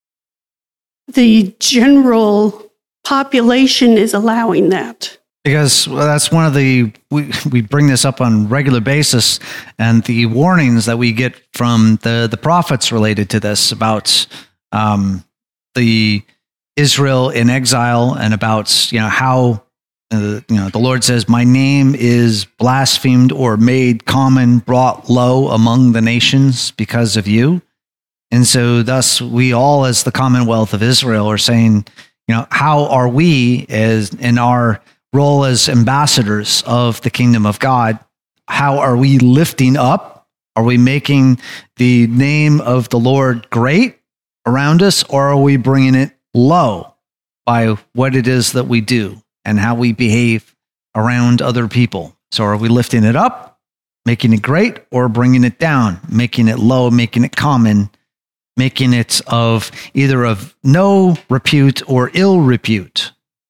the general population is allowing that. Because well, that's one of the, we, we bring this up on a regular basis, and the warnings that we get from the, the prophets related to this about um, the Israel in exile, and about, you know, how Uh, you know, the Lord says, my name is blasphemed or made common, brought low among the nations because of you. And so thus we all, as the Commonwealth of Israel, are saying, you know, how are we, as in our role as ambassadors of the kingdom of God, how are we lifting up? Are we making the name of the Lord great around us, or are we bringing it low by what it is that we do and how we behave around other people? So are we lifting it up, making it great, or bringing it down, making it low, making it common, making it of either of no repute or ill repute?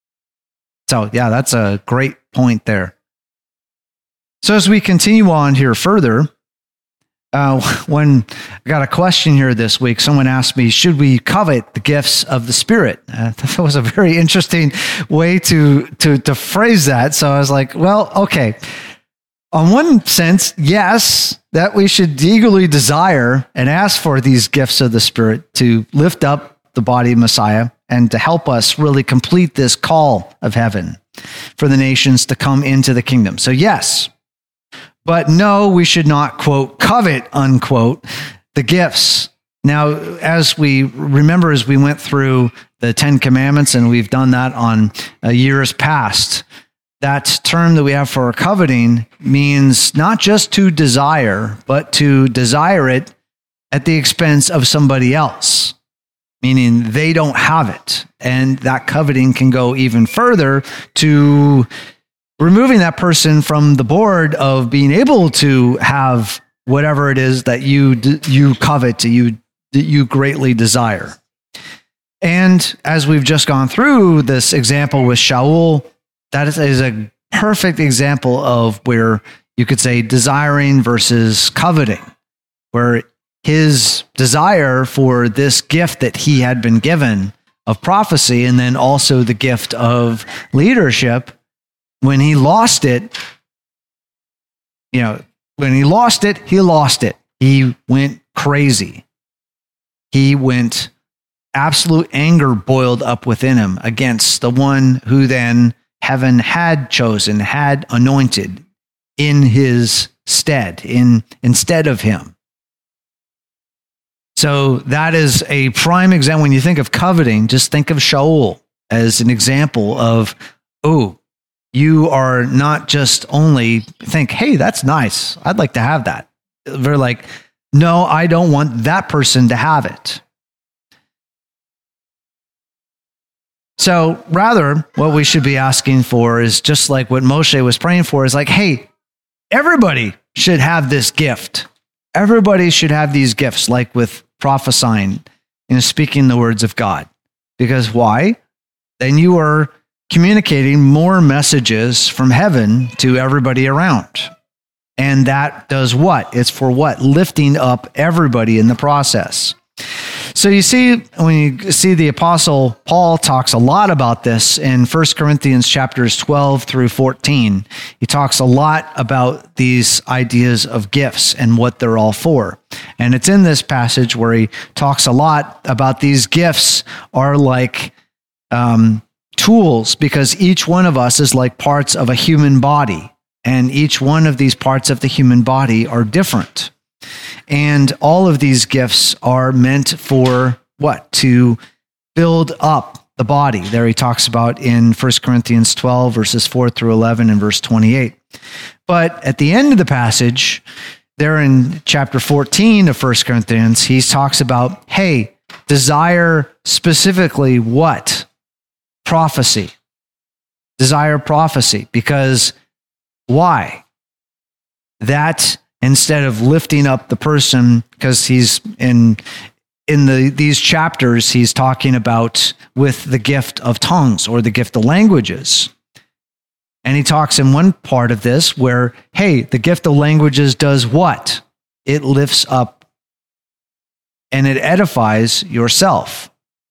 So yeah, that's a great point there. So as we continue on here further, Uh, when I got a question here this week, someone asked me, should we covet the gifts of the Spirit? Uh, that was a very interesting way to, to, to phrase that. So I was like, well, okay. On one sense, yes, that we should eagerly desire and ask for these gifts of the Spirit to lift up the body of Messiah and to help us really complete this call of heaven for the nations to come into the kingdom. So yes, but no, we should not, quote, covet, unquote, the gifts. Now, as we remember, as we went through the Ten Commandments, and we've done that on uh, years past, that term that we have for coveting means not just to desire, but to desire it at the expense of somebody else, meaning they don't have it. And that coveting can go even further to removing that person from the board of being able to have whatever it is that you you covet, you you greatly desire. And as we've just gone through this example with Shaul, that is, is a perfect example of where you could say desiring versus coveting, where his desire for this gift that he had been given of prophecy, and then also the gift of leadership, when he lost it, you know, when he lost it, he lost it. He went crazy. He went, absolute anger boiled up within him against the one who then heaven had chosen, had anointed in his stead, in instead of him. So that is a prime example. When you think of coveting, just think of Shaul as an example of, oh, you are not just only think, hey, that's nice, I'd like to have that. They're like, no, I don't want that person to have it. So rather, what we should be asking for is just like what Moshe was praying for, is like, hey, everybody should have this gift. Everybody should have these gifts, like with prophesying and speaking the words of God. Because why? Then you are communicating more messages from heaven to everybody around. And that does what? It's for what? Lifting up everybody in the process. So you see, when you see the Apostle Paul talks a lot about this in First Corinthians chapters twelve through fourteen. He talks a lot about these ideas of gifts and what they're all for. And it's in this passage where he talks a lot about these gifts are like um, tools, because each one of us is like parts of a human body. And each one of these parts of the human body are different. And all of these gifts are meant for what? To build up the body. There he talks about in First Corinthians twelve, verses four through eleven and verse twenty-eight. But at the end of the passage, there in chapter fourteen of First Corinthians, he talks about, hey, desire specifically what? Prophecy. Desire prophecy. Because why? That instead of lifting up the person, because he's in in the these chapters, he's talking about with the gift of tongues or the gift of languages. And he talks in one part of this where, hey, the gift of languages does what? It lifts up and it edifies yourself.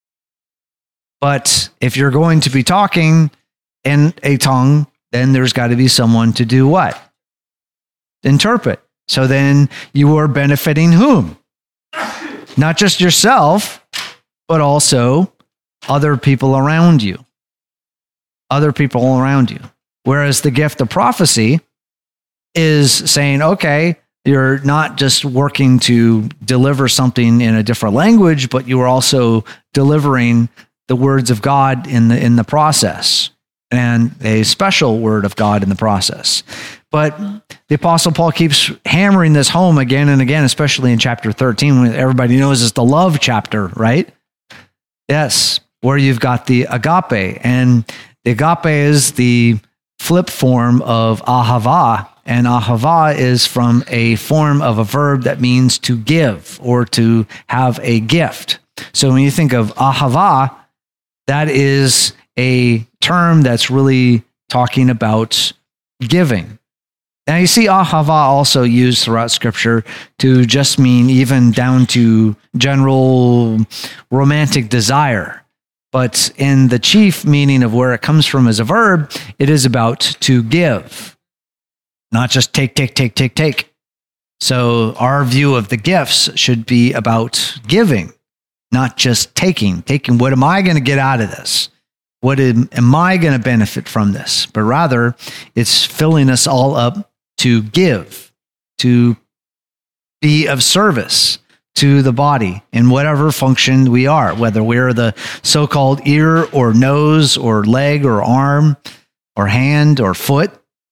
But if you're going to be talking in a tongue, then there's got to be someone to do what? Interpret. So then you are benefiting whom? Not just yourself, but also other people around you. Other people around you. Whereas the gift of prophecy is saying, okay, you're not just working to deliver something in a different language, but you are also delivering the words of God in the in the process, and a special word of God in the process. But the Apostle Paul keeps hammering this home again and again, especially in chapter thirteen, when everybody knows it's the love chapter, right? Yes, where you've got the agape, and the agape is the flip form of ahava, and ahava is from a form of a verb that means to give or to have a gift. So when you think of ahava, that is a term that's really talking about giving. Now you see ahava also used throughout Scripture to just mean even down to general romantic desire. But in the chief meaning of where it comes from as a verb, it is about to give, not just take, take, take, take, take. So our view of the gifts should be about giving, not just taking. Taking, what am I going to get out of this? What am, am I going to benefit from this? But rather, it's filling us all up to give, to be of service to the body in whatever function we are, whether we're the so-called ear or nose or leg or arm or hand or foot.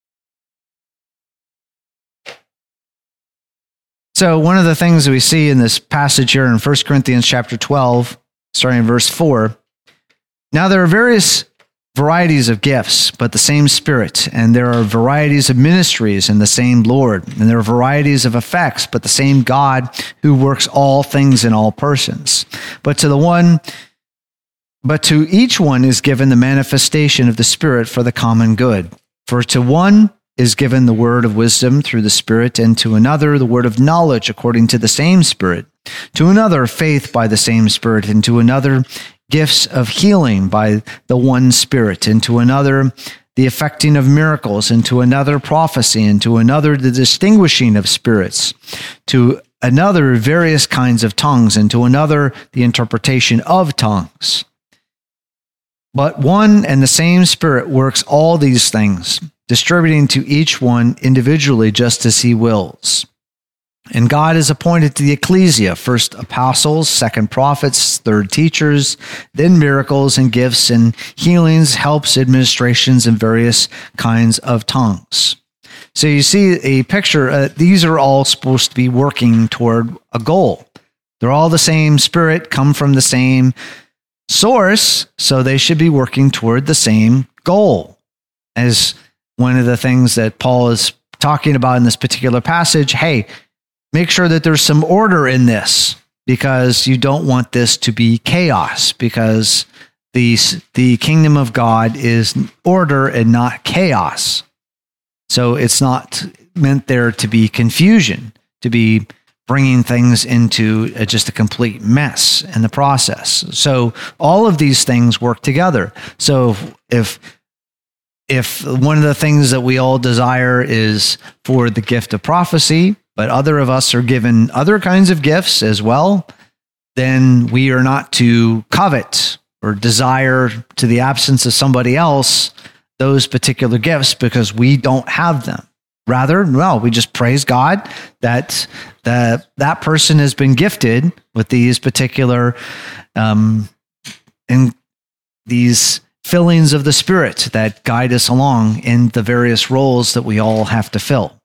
So one of the things we see in this passage here in First Corinthians chapter twelve, starting in verse four, now there are various varieties of gifts, but the same Spirit, and there are varieties of ministries and the same Lord, and there are varieties of effects, but the same God who works all things in all persons. But to the one, but to each one is given the manifestation of the Spirit for the common good. For to one is given the word of wisdom through the Spirit, and to another the word of knowledge according to the same Spirit, to another faith by the same Spirit, and to another gifts of healing by the one Spirit, and to another the effecting of miracles, and to another prophecy, and to another the distinguishing of spirits, to another various kinds of tongues, and to another the interpretation of tongues. But one and the same Spirit works all these things, distributing to each one individually just as he wills. And God has appointed to the ecclesia first apostles, second prophets, third teachers, then miracles and gifts and healings, helps, administrations, and various kinds of tongues. So you see a picture. Uh, these are all supposed to be working toward a goal. They're all the same Spirit, come from the same source, so they should be working toward the same goal. As one of the things that Paul is talking about in this particular passage, hey, make sure that there's some order in this, because you don't want this to be chaos, because the, the kingdom of God is order and not chaos. So it's not meant there to be confusion, to be bringing things into a, just a complete mess in the process. So all of these things work together. So if if one of the things that we all desire is for the gift of prophecy, but other of us are given other kinds of gifts as well, then we are not to covet or desire to the absence of somebody else those particular gifts because we don't have them. Rather, well, we just praise God that that, that person has been gifted with these particular um, in these fillings of the Spirit that guide us along in the various roles that we all have to fill.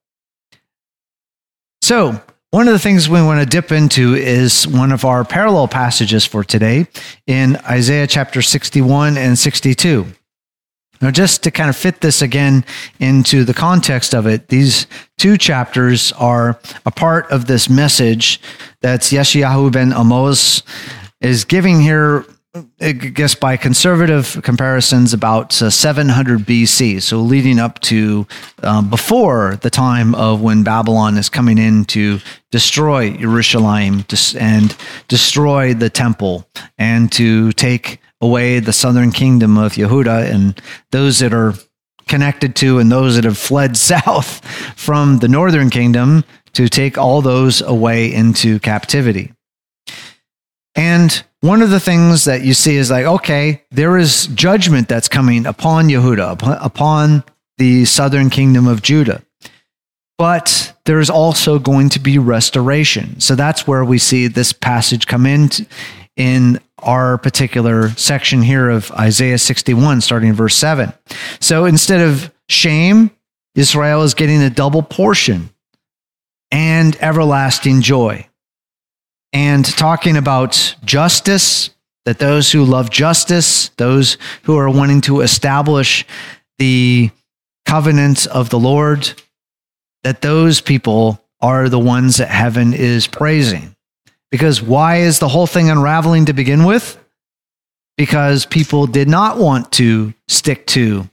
So, one of the things we want to dip into is one of our parallel passages for today in Isaiah chapter sixty-one and sixty-two. Now, just to kind of fit this again into the context of it, these two chapters are a part of this message that Yeshayahu ben Amos is giving here, I guess by conservative comparisons, about uh, seven hundred B C, so leading up to um, before the time of when Babylon is coming in to destroy Jerusalem and destroy the temple and to take away the southern kingdom of Yehuda and those that are connected to and those that have fled south from the northern kingdom, to take all those away into captivity. And one of the things that you see is like, okay, there is judgment that's coming upon Yehuda, upon the southern kingdom of Judah. But there's also going to be restoration. So that's where we see this passage come in in our particular section here of Isaiah sixty-one, starting in verse seven. So instead of shame, Israel is getting a double portion and everlasting joy. And talking about justice, that those who love justice, those who are wanting to establish the covenant of the Lord, that those people are the ones that heaven is praising. Because why is the whole thing unraveling to begin with? Because people did not want to stick to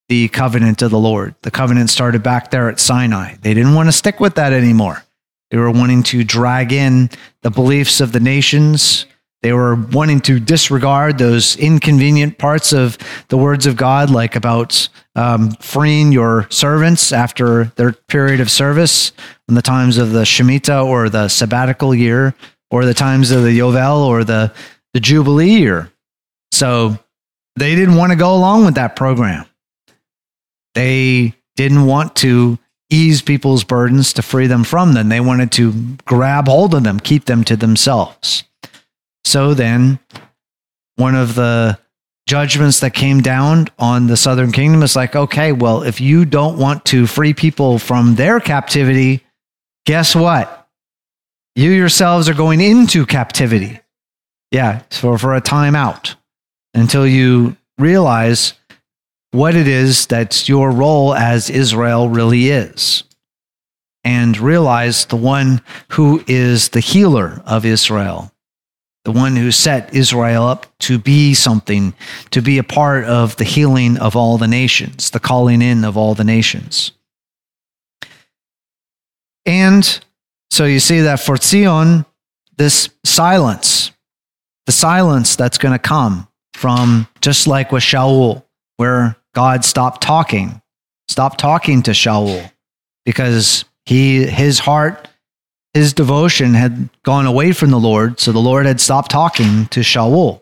the covenant of the Lord. The covenant started back there at Sinai. They didn't want to stick with that anymore. They were wanting to drag in the beliefs of the nations. They were wanting to disregard those inconvenient parts of the words of God, like about um, freeing your servants after their period of service in the times of the Shemitah or the sabbatical year, or the times of the Yovel or the, the Jubilee year. So they didn't want to go along with that program. They didn't want to ease people's burdens to free them from them. They wanted to grab hold of them, keep them to themselves. So then, one of the judgments that came down on the southern kingdom is like, okay, well, if you don't want to free people from their captivity, guess what? You yourselves are going into captivity. Yeah, so for a time out until you realize what it is that your role as Israel really is, and realize the one who is the healer of Israel, the one who set Israel up to be something, to be a part of the healing of all the nations, the calling in of all the nations. And so you see that for Zion, this silence, the silence that's going to come from, just like with Shaul, where God stopped talking, stopped talking to Shaul, because he, his heart, his devotion had gone away from the Lord, so the Lord had stopped talking to Shaul.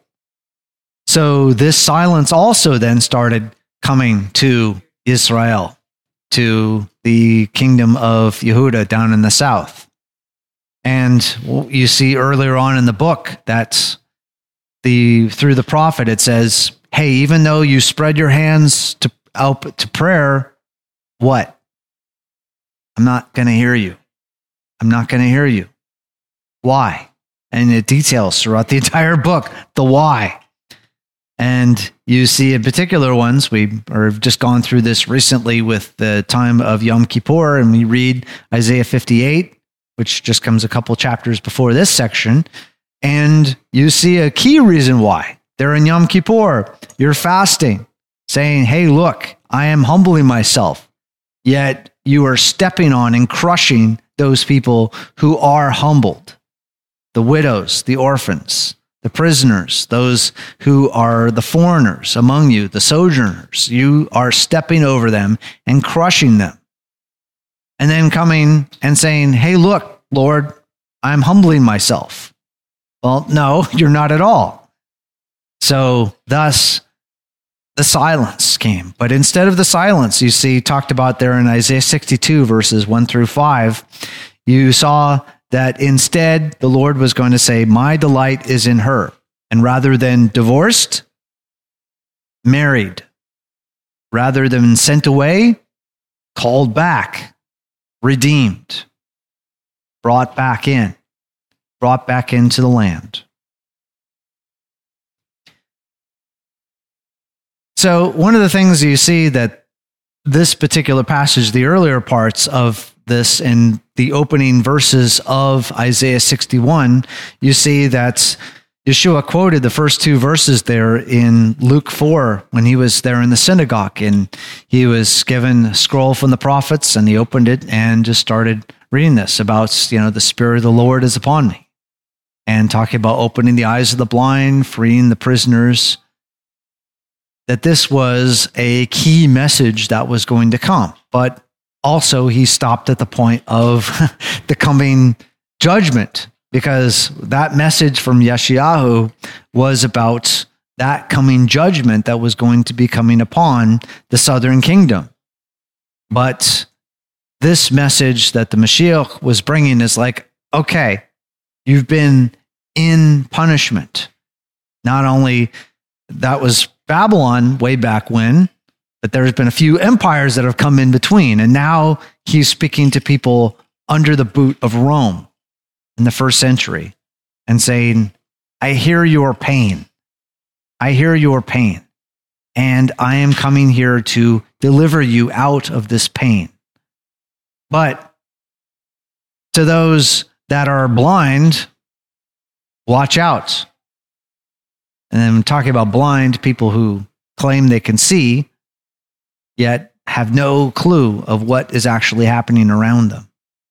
So this silence also then started coming to Israel, to the kingdom of Yehuda down in the south. And you see earlier on in the book that the through the prophet it says, hey, even though you spread your hands to out to prayer, what? I'm not going to hear you. I'm not going to hear you. Why? And it details throughout the entire book the why. And you see in particular ones, we have just gone through this recently with the time of Yom Kippur, and we read Isaiah fifty-eight, which just comes a couple chapters before this section, and you see a key reason why. They're in Yom Kippur, you're fasting, saying, hey, look, I am humbling myself, yet you are stepping on and crushing those people who are humbled, the widows, the orphans, the prisoners, those who are the foreigners among you, the sojourners. You are stepping over them and crushing them. And then coming and saying, hey, look, Lord, I'm humbling myself. Well, no, you're not at all. So thus, the silence came. But instead of the silence, you see, talked about there in Isaiah sixty-two, verses one through five, you saw that instead the Lord was going to say, my delight is in her. And rather than divorced, married. Rather than sent away, called back, redeemed, brought back in, brought back into the land. So one of the things you see that this particular passage, the earlier parts of this in the opening verses of Isaiah sixty-one, you see that Yeshua quoted the first two verses there in Luke four when he was there in the synagogue, and he was given a scroll from the prophets, and he opened it and just started reading this about, you know, the Spirit of the Lord is upon me, and talking about opening the eyes of the blind, freeing the prisoners, that this was a key message that was going to come. But also he stopped at the point of the coming judgment, because that message from Yeshayahu was about that coming judgment that was going to be coming upon the southern kingdom. But this message that the Mashiach was bringing is like, okay, you've been in punishment. Not only that was Babylon way back when, but there's been a few empires that have come in between. And now he's speaking to people under the boot of Rome in the first century and saying, I hear your pain. I hear your pain. And I am coming here to deliver you out of this pain. But to those that are blind, watch out. And then talking about blind, people who claim they can see, yet have no clue of what is actually happening around them.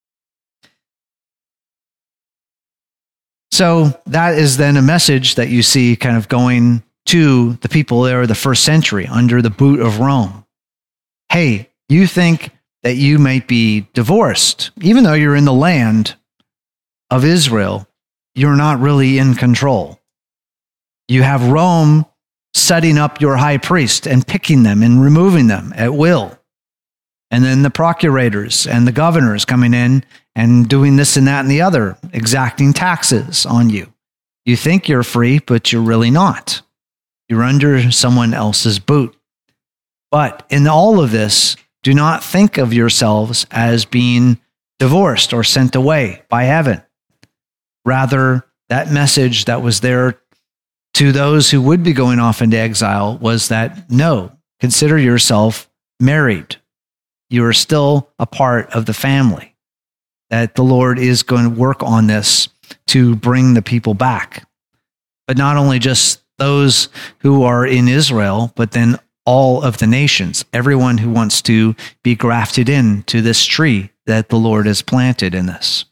So that is then a message that you see kind of going to the people there of the first century under the boot of Rome. Hey, you think that you might be divorced, even though you're in the land of Israel, you're not really in control. You have Rome setting up your high priest and picking them and removing them at will. And then the procurators and the governors coming in and doing this and that and the other, exacting taxes on you. You think you're free, but you're really not. You're under someone else's boot. But in all of this, do not think of yourselves as being divorced or sent away by heaven. Rather, that message that was there to those who would be going off into exile was that, no, consider yourself married. You are still a part of the family. That the Lord is going to work on this to bring the people back. But not only just those who are in Israel, but then all of the nations, everyone who wants to be grafted in to this tree that the Lord has planted in this.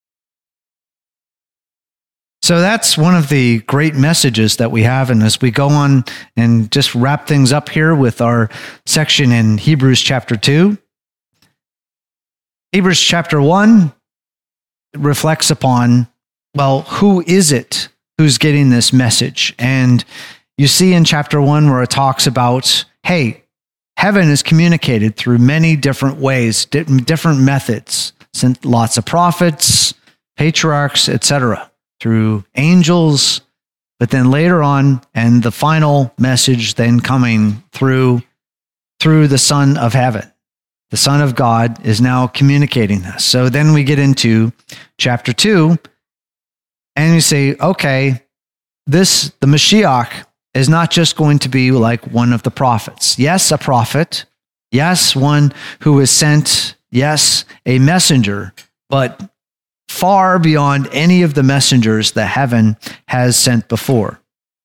So that's one of the great messages that we have. And as we go on and just wrap things up here with our section in Hebrews chapter two, Hebrews chapter one reflects upon, well, who is it who's getting this message? And you see in chapter one where it talks about, hey, heaven is communicated through many different ways, different methods, sent lots of prophets, patriarchs, et cetera, through angels, but then later on, and the final message then coming through, through the Son of Heaven. The Son of God is now communicating this. So then we get into chapter two, and you say, okay, this, the Mashiach, is not just going to be like one of the prophets. Yes, a prophet. Yes, one who is sent. Yes, a messenger, but far beyond any of the messengers that heaven has sent before.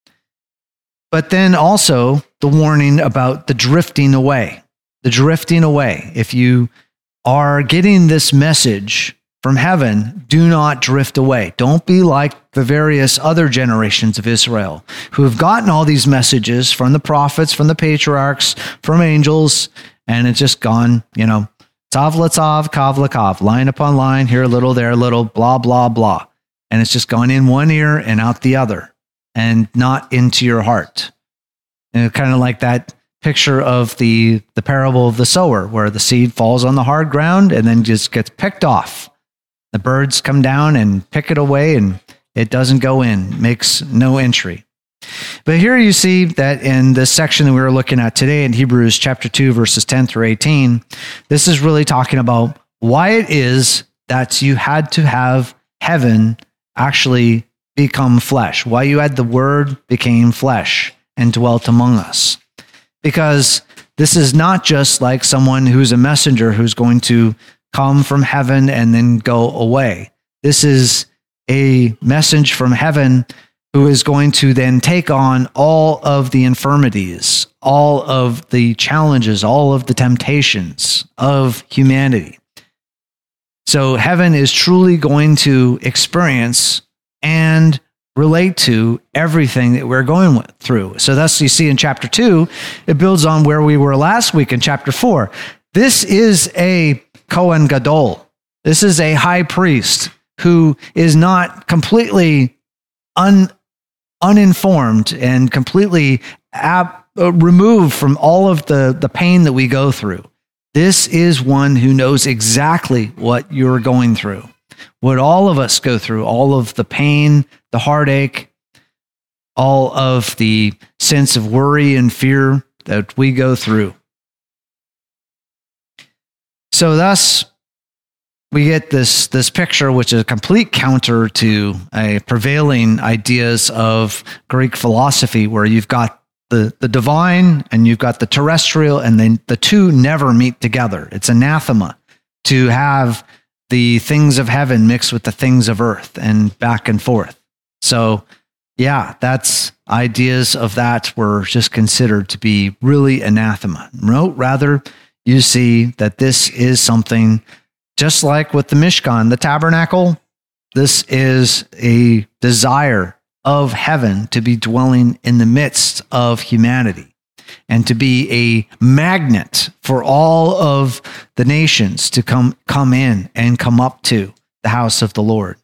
But then also the warning about the drifting away. The drifting away. If you are getting this message from heaven, do not drift away. Don't be like the various other generations of Israel who have gotten all these messages from the prophets, from the patriarchs, from angels, and it's just gone, you know, tav latzav, kav lakav, line upon line, here a little, there a little, blah, blah, blah. And it's just gone in one ear and out the other and not into your heart. And kind of like that picture of the, the parable of the sower, where the seed falls on the hard ground and then just gets picked off. The birds come down and pick it away, and it doesn't go in, makes no entry. But here you see that in this section that we were looking at today in Hebrews chapter two, verses ten through eighteen, this is really talking about why it is that you had to have heaven actually become flesh, why you had the Word became flesh and dwelt among us. Because this is not just like someone who's a messenger who's going to come from heaven and then go away. This is a message from heaven who is going to then take on all of the infirmities, all of the challenges, all of the temptations of humanity. So heaven is truly going to experience and relate to everything that we're going with, through. So thus you see in chapter two, it builds on where we were last week in chapter four. This is a Kohen Gadol. This is a high priest who is not completely un, uninformed and completely ab, uh, removed from all of the, the pain that we go through. This is one who knows exactly what you're going through, what all of us go through, all of the pain, the heartache, all of the sense of worry and fear that we go through. So thus, we get this, this picture, which is a complete counter to a prevailing ideas of Greek philosophy, where you've got the, the divine and you've got the terrestrial, and then the two never meet together. It's anathema to have the things of heaven mixed with the things of earth and back and forth. So yeah, that's ideas of that were just considered to be really anathema. No, rather, you see that this is something just like with the Mishkan, the tabernacle. This is a desire of heaven to be dwelling in the midst of humanity and to be a magnet for all of the nations to come, come in and come up to the house of the Lord.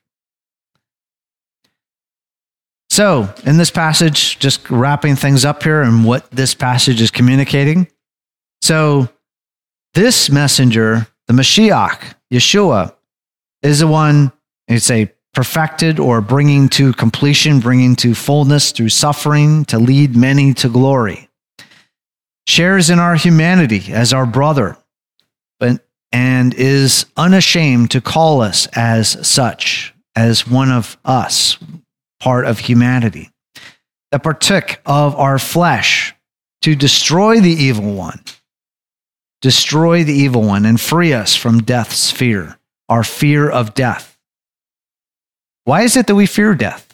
So, in this passage, just wrapping things up here and what this passage is communicating. So, this messenger, the Mashiach, Yeshua, is the one, you'd say, perfected or bringing to completion, bringing to fullness through suffering to lead many to glory. Shares in our humanity as our brother, but and is unashamed to call us as such, as one of us, part of humanity, that partook of our flesh to destroy the evil one, destroy the evil one and free us from death's fear, our fear of death. Why is it that we fear death?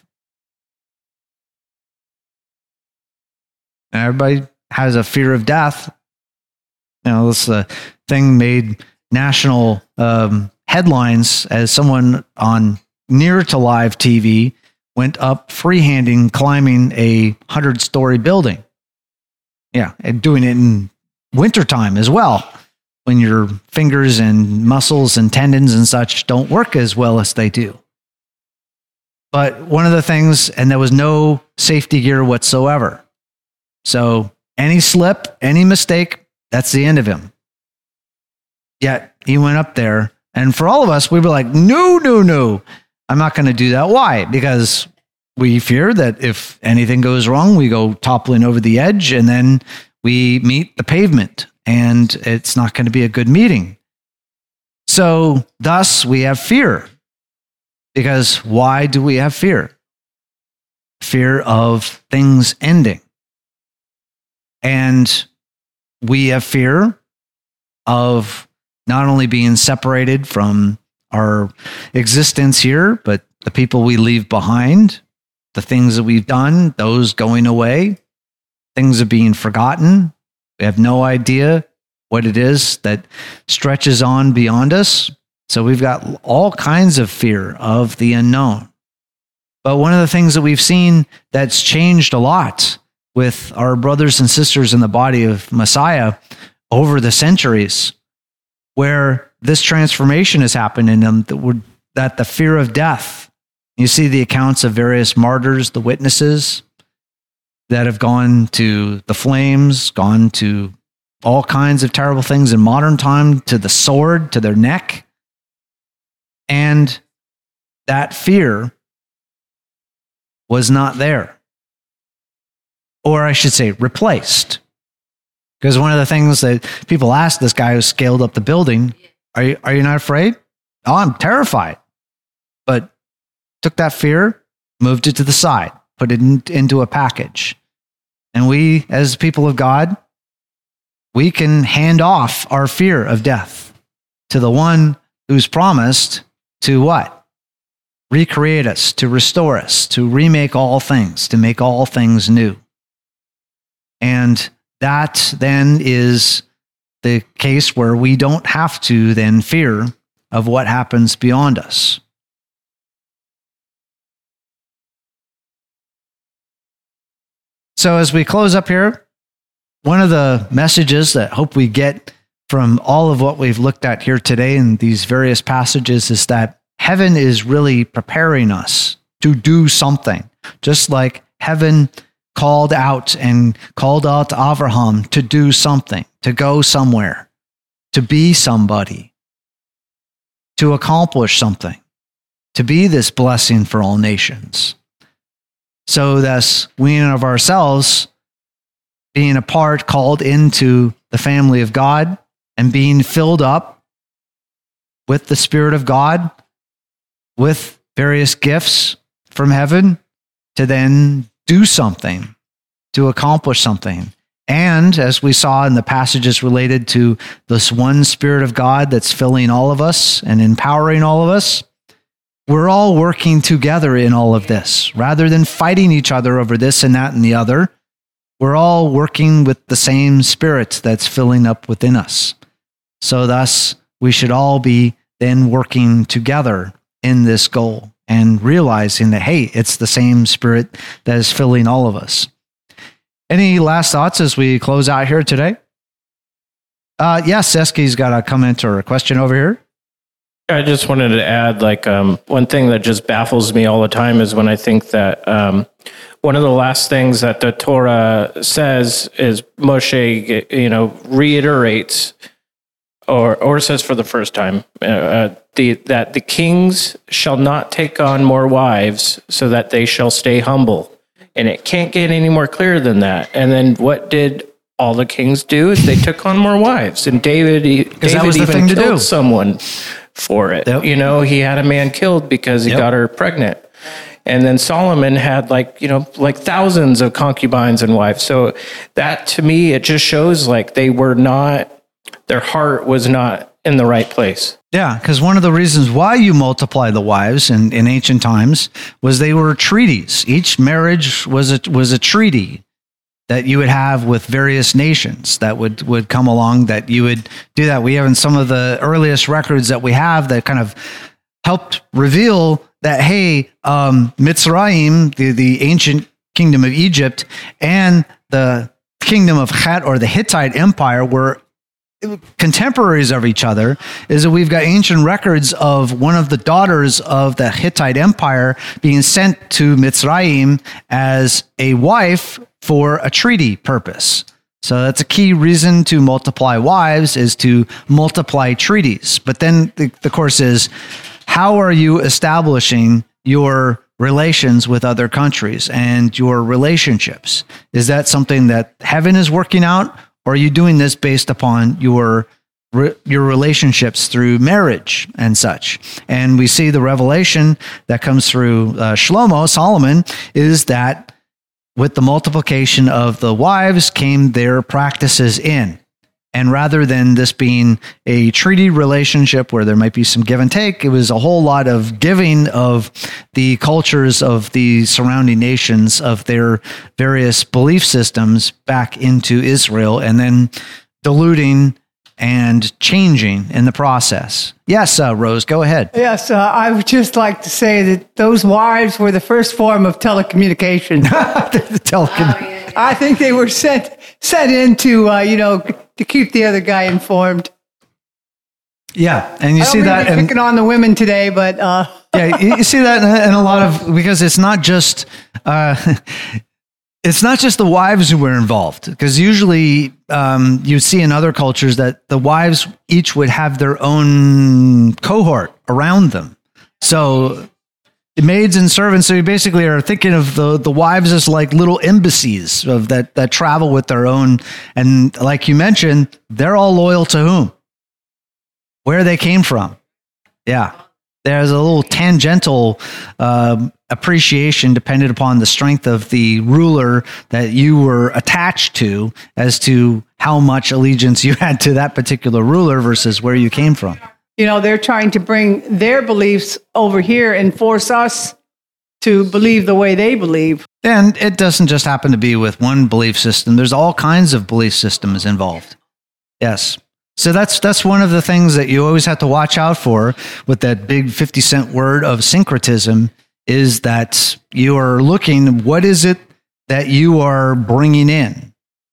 Everybody has a fear of death. You know, this uh, thing made national um, headlines as someone on Near to Live T V went up freehanding, climbing a hundred-story building. Yeah, and doing it in wintertime as well, when your fingers and muscles and tendons and such don't work as well as they do. But one of the things, and there was no safety gear whatsoever. So any slip, any mistake, that's the end of him. Yet he went up there, and for all of us, we were like, no, no, no, I'm not going to do that. Why? Because we fear that if anything goes wrong, we go toppling over the edge, and then we meet the pavement, and it's not going to be a good meeting. So thus, we have fear. Because why do we have fear? Fear of things ending. And we have fear of not only being separated from our existence here, but the people we leave behind, the things that we've done, those going away, things are being forgotten. We have no idea what it is that stretches on beyond us. So we've got all kinds of fear of the unknown. But one of the things that we've seen that's changed a lot with our brothers and sisters in the body of Messiah over the centuries, where this transformation has happened in them, that, would, that the fear of death, you see the accounts of various martyrs, the witnesses that have gone to the flames, gone to all kinds of terrible things in modern time, to the sword, to their neck. And that fear was not there. Or I should say, replaced. Because one of the things that people asked this guy who scaled up the building, are you, are you not afraid? Oh, I'm terrified. But took that fear, moved it to the side, put it in, into a package. And we, as people of God, we can hand off our fear of death to the one who's promised to what? Recreate us, to restore us, to remake all things, to make all things new. And that then is the case where we don't have to then fear of what happens beyond us. So as we close up here, one of the messages that I hope we get from all of what we've looked at here today in these various passages is that heaven is really preparing us to do something, just like heaven called out and called out to Abraham to do something, to go somewhere, to be somebody, to accomplish something, to be this blessing for all nations. So thus, we in of ourselves, being a part, called into the family of God, and being filled up with the Spirit of God, with various gifts from heaven, to then do something, to accomplish something. And as we saw in the passages related to this one Spirit of God that's filling all of us and empowering all of us, we're all working together in all of this. Rather than fighting each other over this and that and the other, we're all working with the same spirit that's filling up within us. So thus, we should all be then working together in this goal and realizing that, hey, it's the same spirit that is filling all of us. Any last thoughts as we close out here today? Uh, yes, Eski's got a comment or a question over here. I just wanted to add, like, um, one thing that just baffles me all the time is when I think that um, one of the last things that the Torah says is Moshe, you know, reiterates or or says for the first time uh, the that the kings shall not take on more wives, so that they shall stay humble. And it can't get any more clear than that. And then what did all the kings do? Is they took on more wives, and David, he, David that was the even thing to killed do. someone for it. Yep. You know, he had a man killed because he Yep. got her pregnant. And then Solomon had like, you know, like thousands of concubines and wives. So that to me, it just shows like they were not, their heart was not in the right place. Yeah, because one of the reasons why you multiply the wives in, in ancient times was they were treaties. Each marriage was a, was a treaty that you would have with various nations that would, would come along, that you would do that. We have in some of the earliest records that we have that kind of helped reveal that, hey, um, Mitzrayim, the, the ancient kingdom of Egypt, and the kingdom of Chet, or the Hittite Empire, were contemporaries of each other. Is that we've got ancient records of one of the daughters of the Hittite Empire being sent to Mitzrayim as a wife for a treaty purpose. So that's a key reason to multiply wives, is to multiply treaties. But then the, the course is, how are you establishing your relations with other countries and your relationships? Is that something that heaven is working out? Or are you doing this based upon your your relationships through marriage and such? And we see the revelation that comes through uh, Shlomo, Solomon, is that with the multiplication of the wives came their practices in. And rather than this being a treaty relationship where there might be some give and take, it was a whole lot of giving of the cultures of the surrounding nations, of their various belief systems back into Israel, and then diluting and changing in the process. Yes, uh, Rose, go ahead. Yes, uh, I would just like to say that those wives were the first form of telecommunication. the telecom- Oh, yeah, yeah. I think they were sent sent in to, uh, you know, to keep the other guy informed. Yeah, and you I don't see mean that. to be And, picking on the women today, but uh, yeah, you you see that in a lot of, because it's not just uh, it's not just the wives who were involved, because usually um, you see in other cultures that the wives each would have their own cohort around them. So the maids and servants, so you basically are thinking of the, the wives as like little embassies of that, that travel with their own. And like you mentioned, they're all loyal to whom? Where they came from. Yeah. There's a little tangential um, appreciation dependent upon the strength of the ruler that you were attached to, as to how much allegiance you had to that particular ruler versus where you came from. you know, they're trying to bring their beliefs over here and force us to believe the way they believe. And it doesn't just happen to be with one belief system. There's all kinds of belief systems involved. Yes. So that's that's one of the things that you always have to watch out for with that big fifty cent word of syncretism, is that you are looking, what is it that you are bringing in?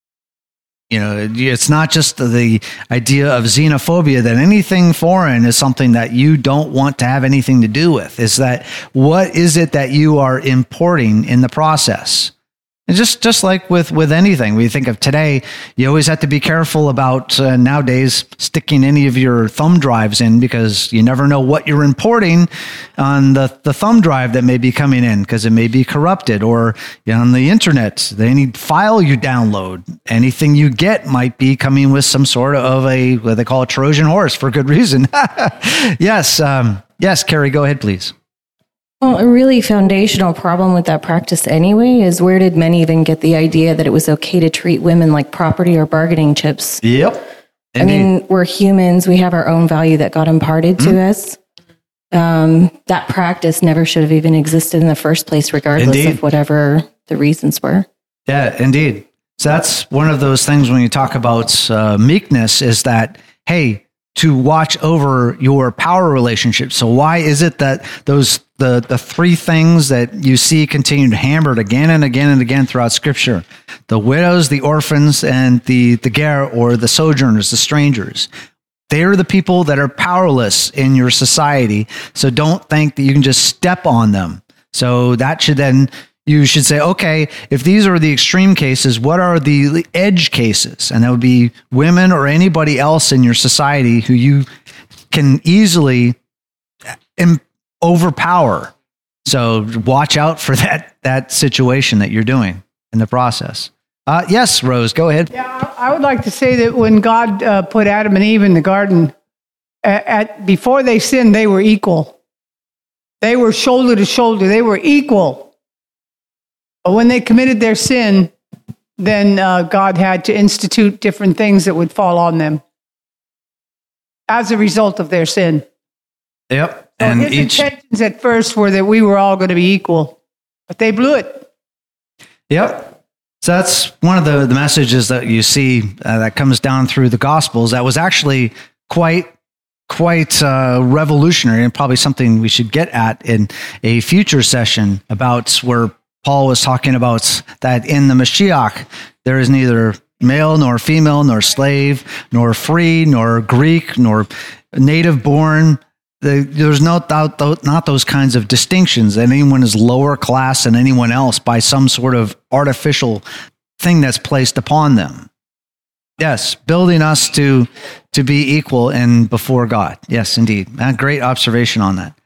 You know, it's not just the idea of xenophobia, that anything foreign is something that you don't want to have anything to do with. Is that, what is it that you are importing in the process? And just, just like with, with anything, we think of today, you always have to be careful about uh, nowadays sticking any of your thumb drives in, because you never know what you're importing on the, the thumb drive that may be coming in, because it may be corrupted. Or, you know, on the internet, any file you download, anything you get might be coming with some sort of a, what they call a Trojan horse, for good reason. Yes. Um, yes, Carrie, go ahead, please. Well, a really foundational problem with that practice anyway is, where did men even get the idea that it was okay to treat women like property or bargaining chips? Yep. I mean, we're humans. We have our own value that got imparted to mm-hmm. us. um, that practice never should have even existed in the first place, regardless Indeed. of whatever the reasons were. Yeah, indeed. So that's one of those things when you talk about uh, meekness is that, hey, to watch over your power relationship. So why is it that those the the three things that you see continued hammered again and again and again throughout Scripture, the widows, the orphans, and the the ger, or the sojourners, the strangers, they're the people that are powerless in your society. So don't think that you can just step on them. So that should then, you should say, okay, if these are the extreme cases, what are the edge cases? And that would be women or anybody else in your society who you can easily im- overpower. So watch out for that that situation that you're doing in the process. Uh, yes, Rose, go ahead. Yeah, I I would like to say that when God uh, put Adam and Eve in the garden, at, at before they sinned, they were equal. They were shoulder to shoulder. They were equal. But when they committed their sin, then uh, God had to institute different things that would fall on them as a result of their sin. Yep. So And his each, intentions at first were that we were all going to be equal, but they blew it. yep. So that's one of the, the messages that you see uh, that comes down through the Gospels. That was actually quite, quite uh, revolutionary, and probably something we should get at in a future session about where Paul was talking about that in the Mashiach, there is neither male nor female, nor slave, nor free, nor Greek, nor native born. The, there's no doubt, not those kinds of distinctions, that anyone is lower class than anyone else by some sort of artificial thing that's placed upon them. Yes, building us to to be equal and before God. Yes, indeed. A great observation on that.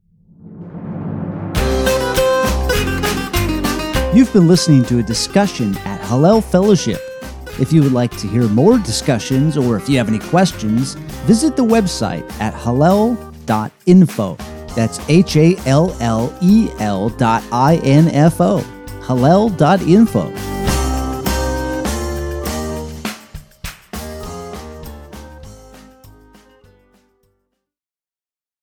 You've been listening to a discussion at Hallel Fellowship. If you would like to hear more discussions, or if you have any questions, visit the website at hallel dot info. That's H A L L E L dot I N F O. hallel dot info.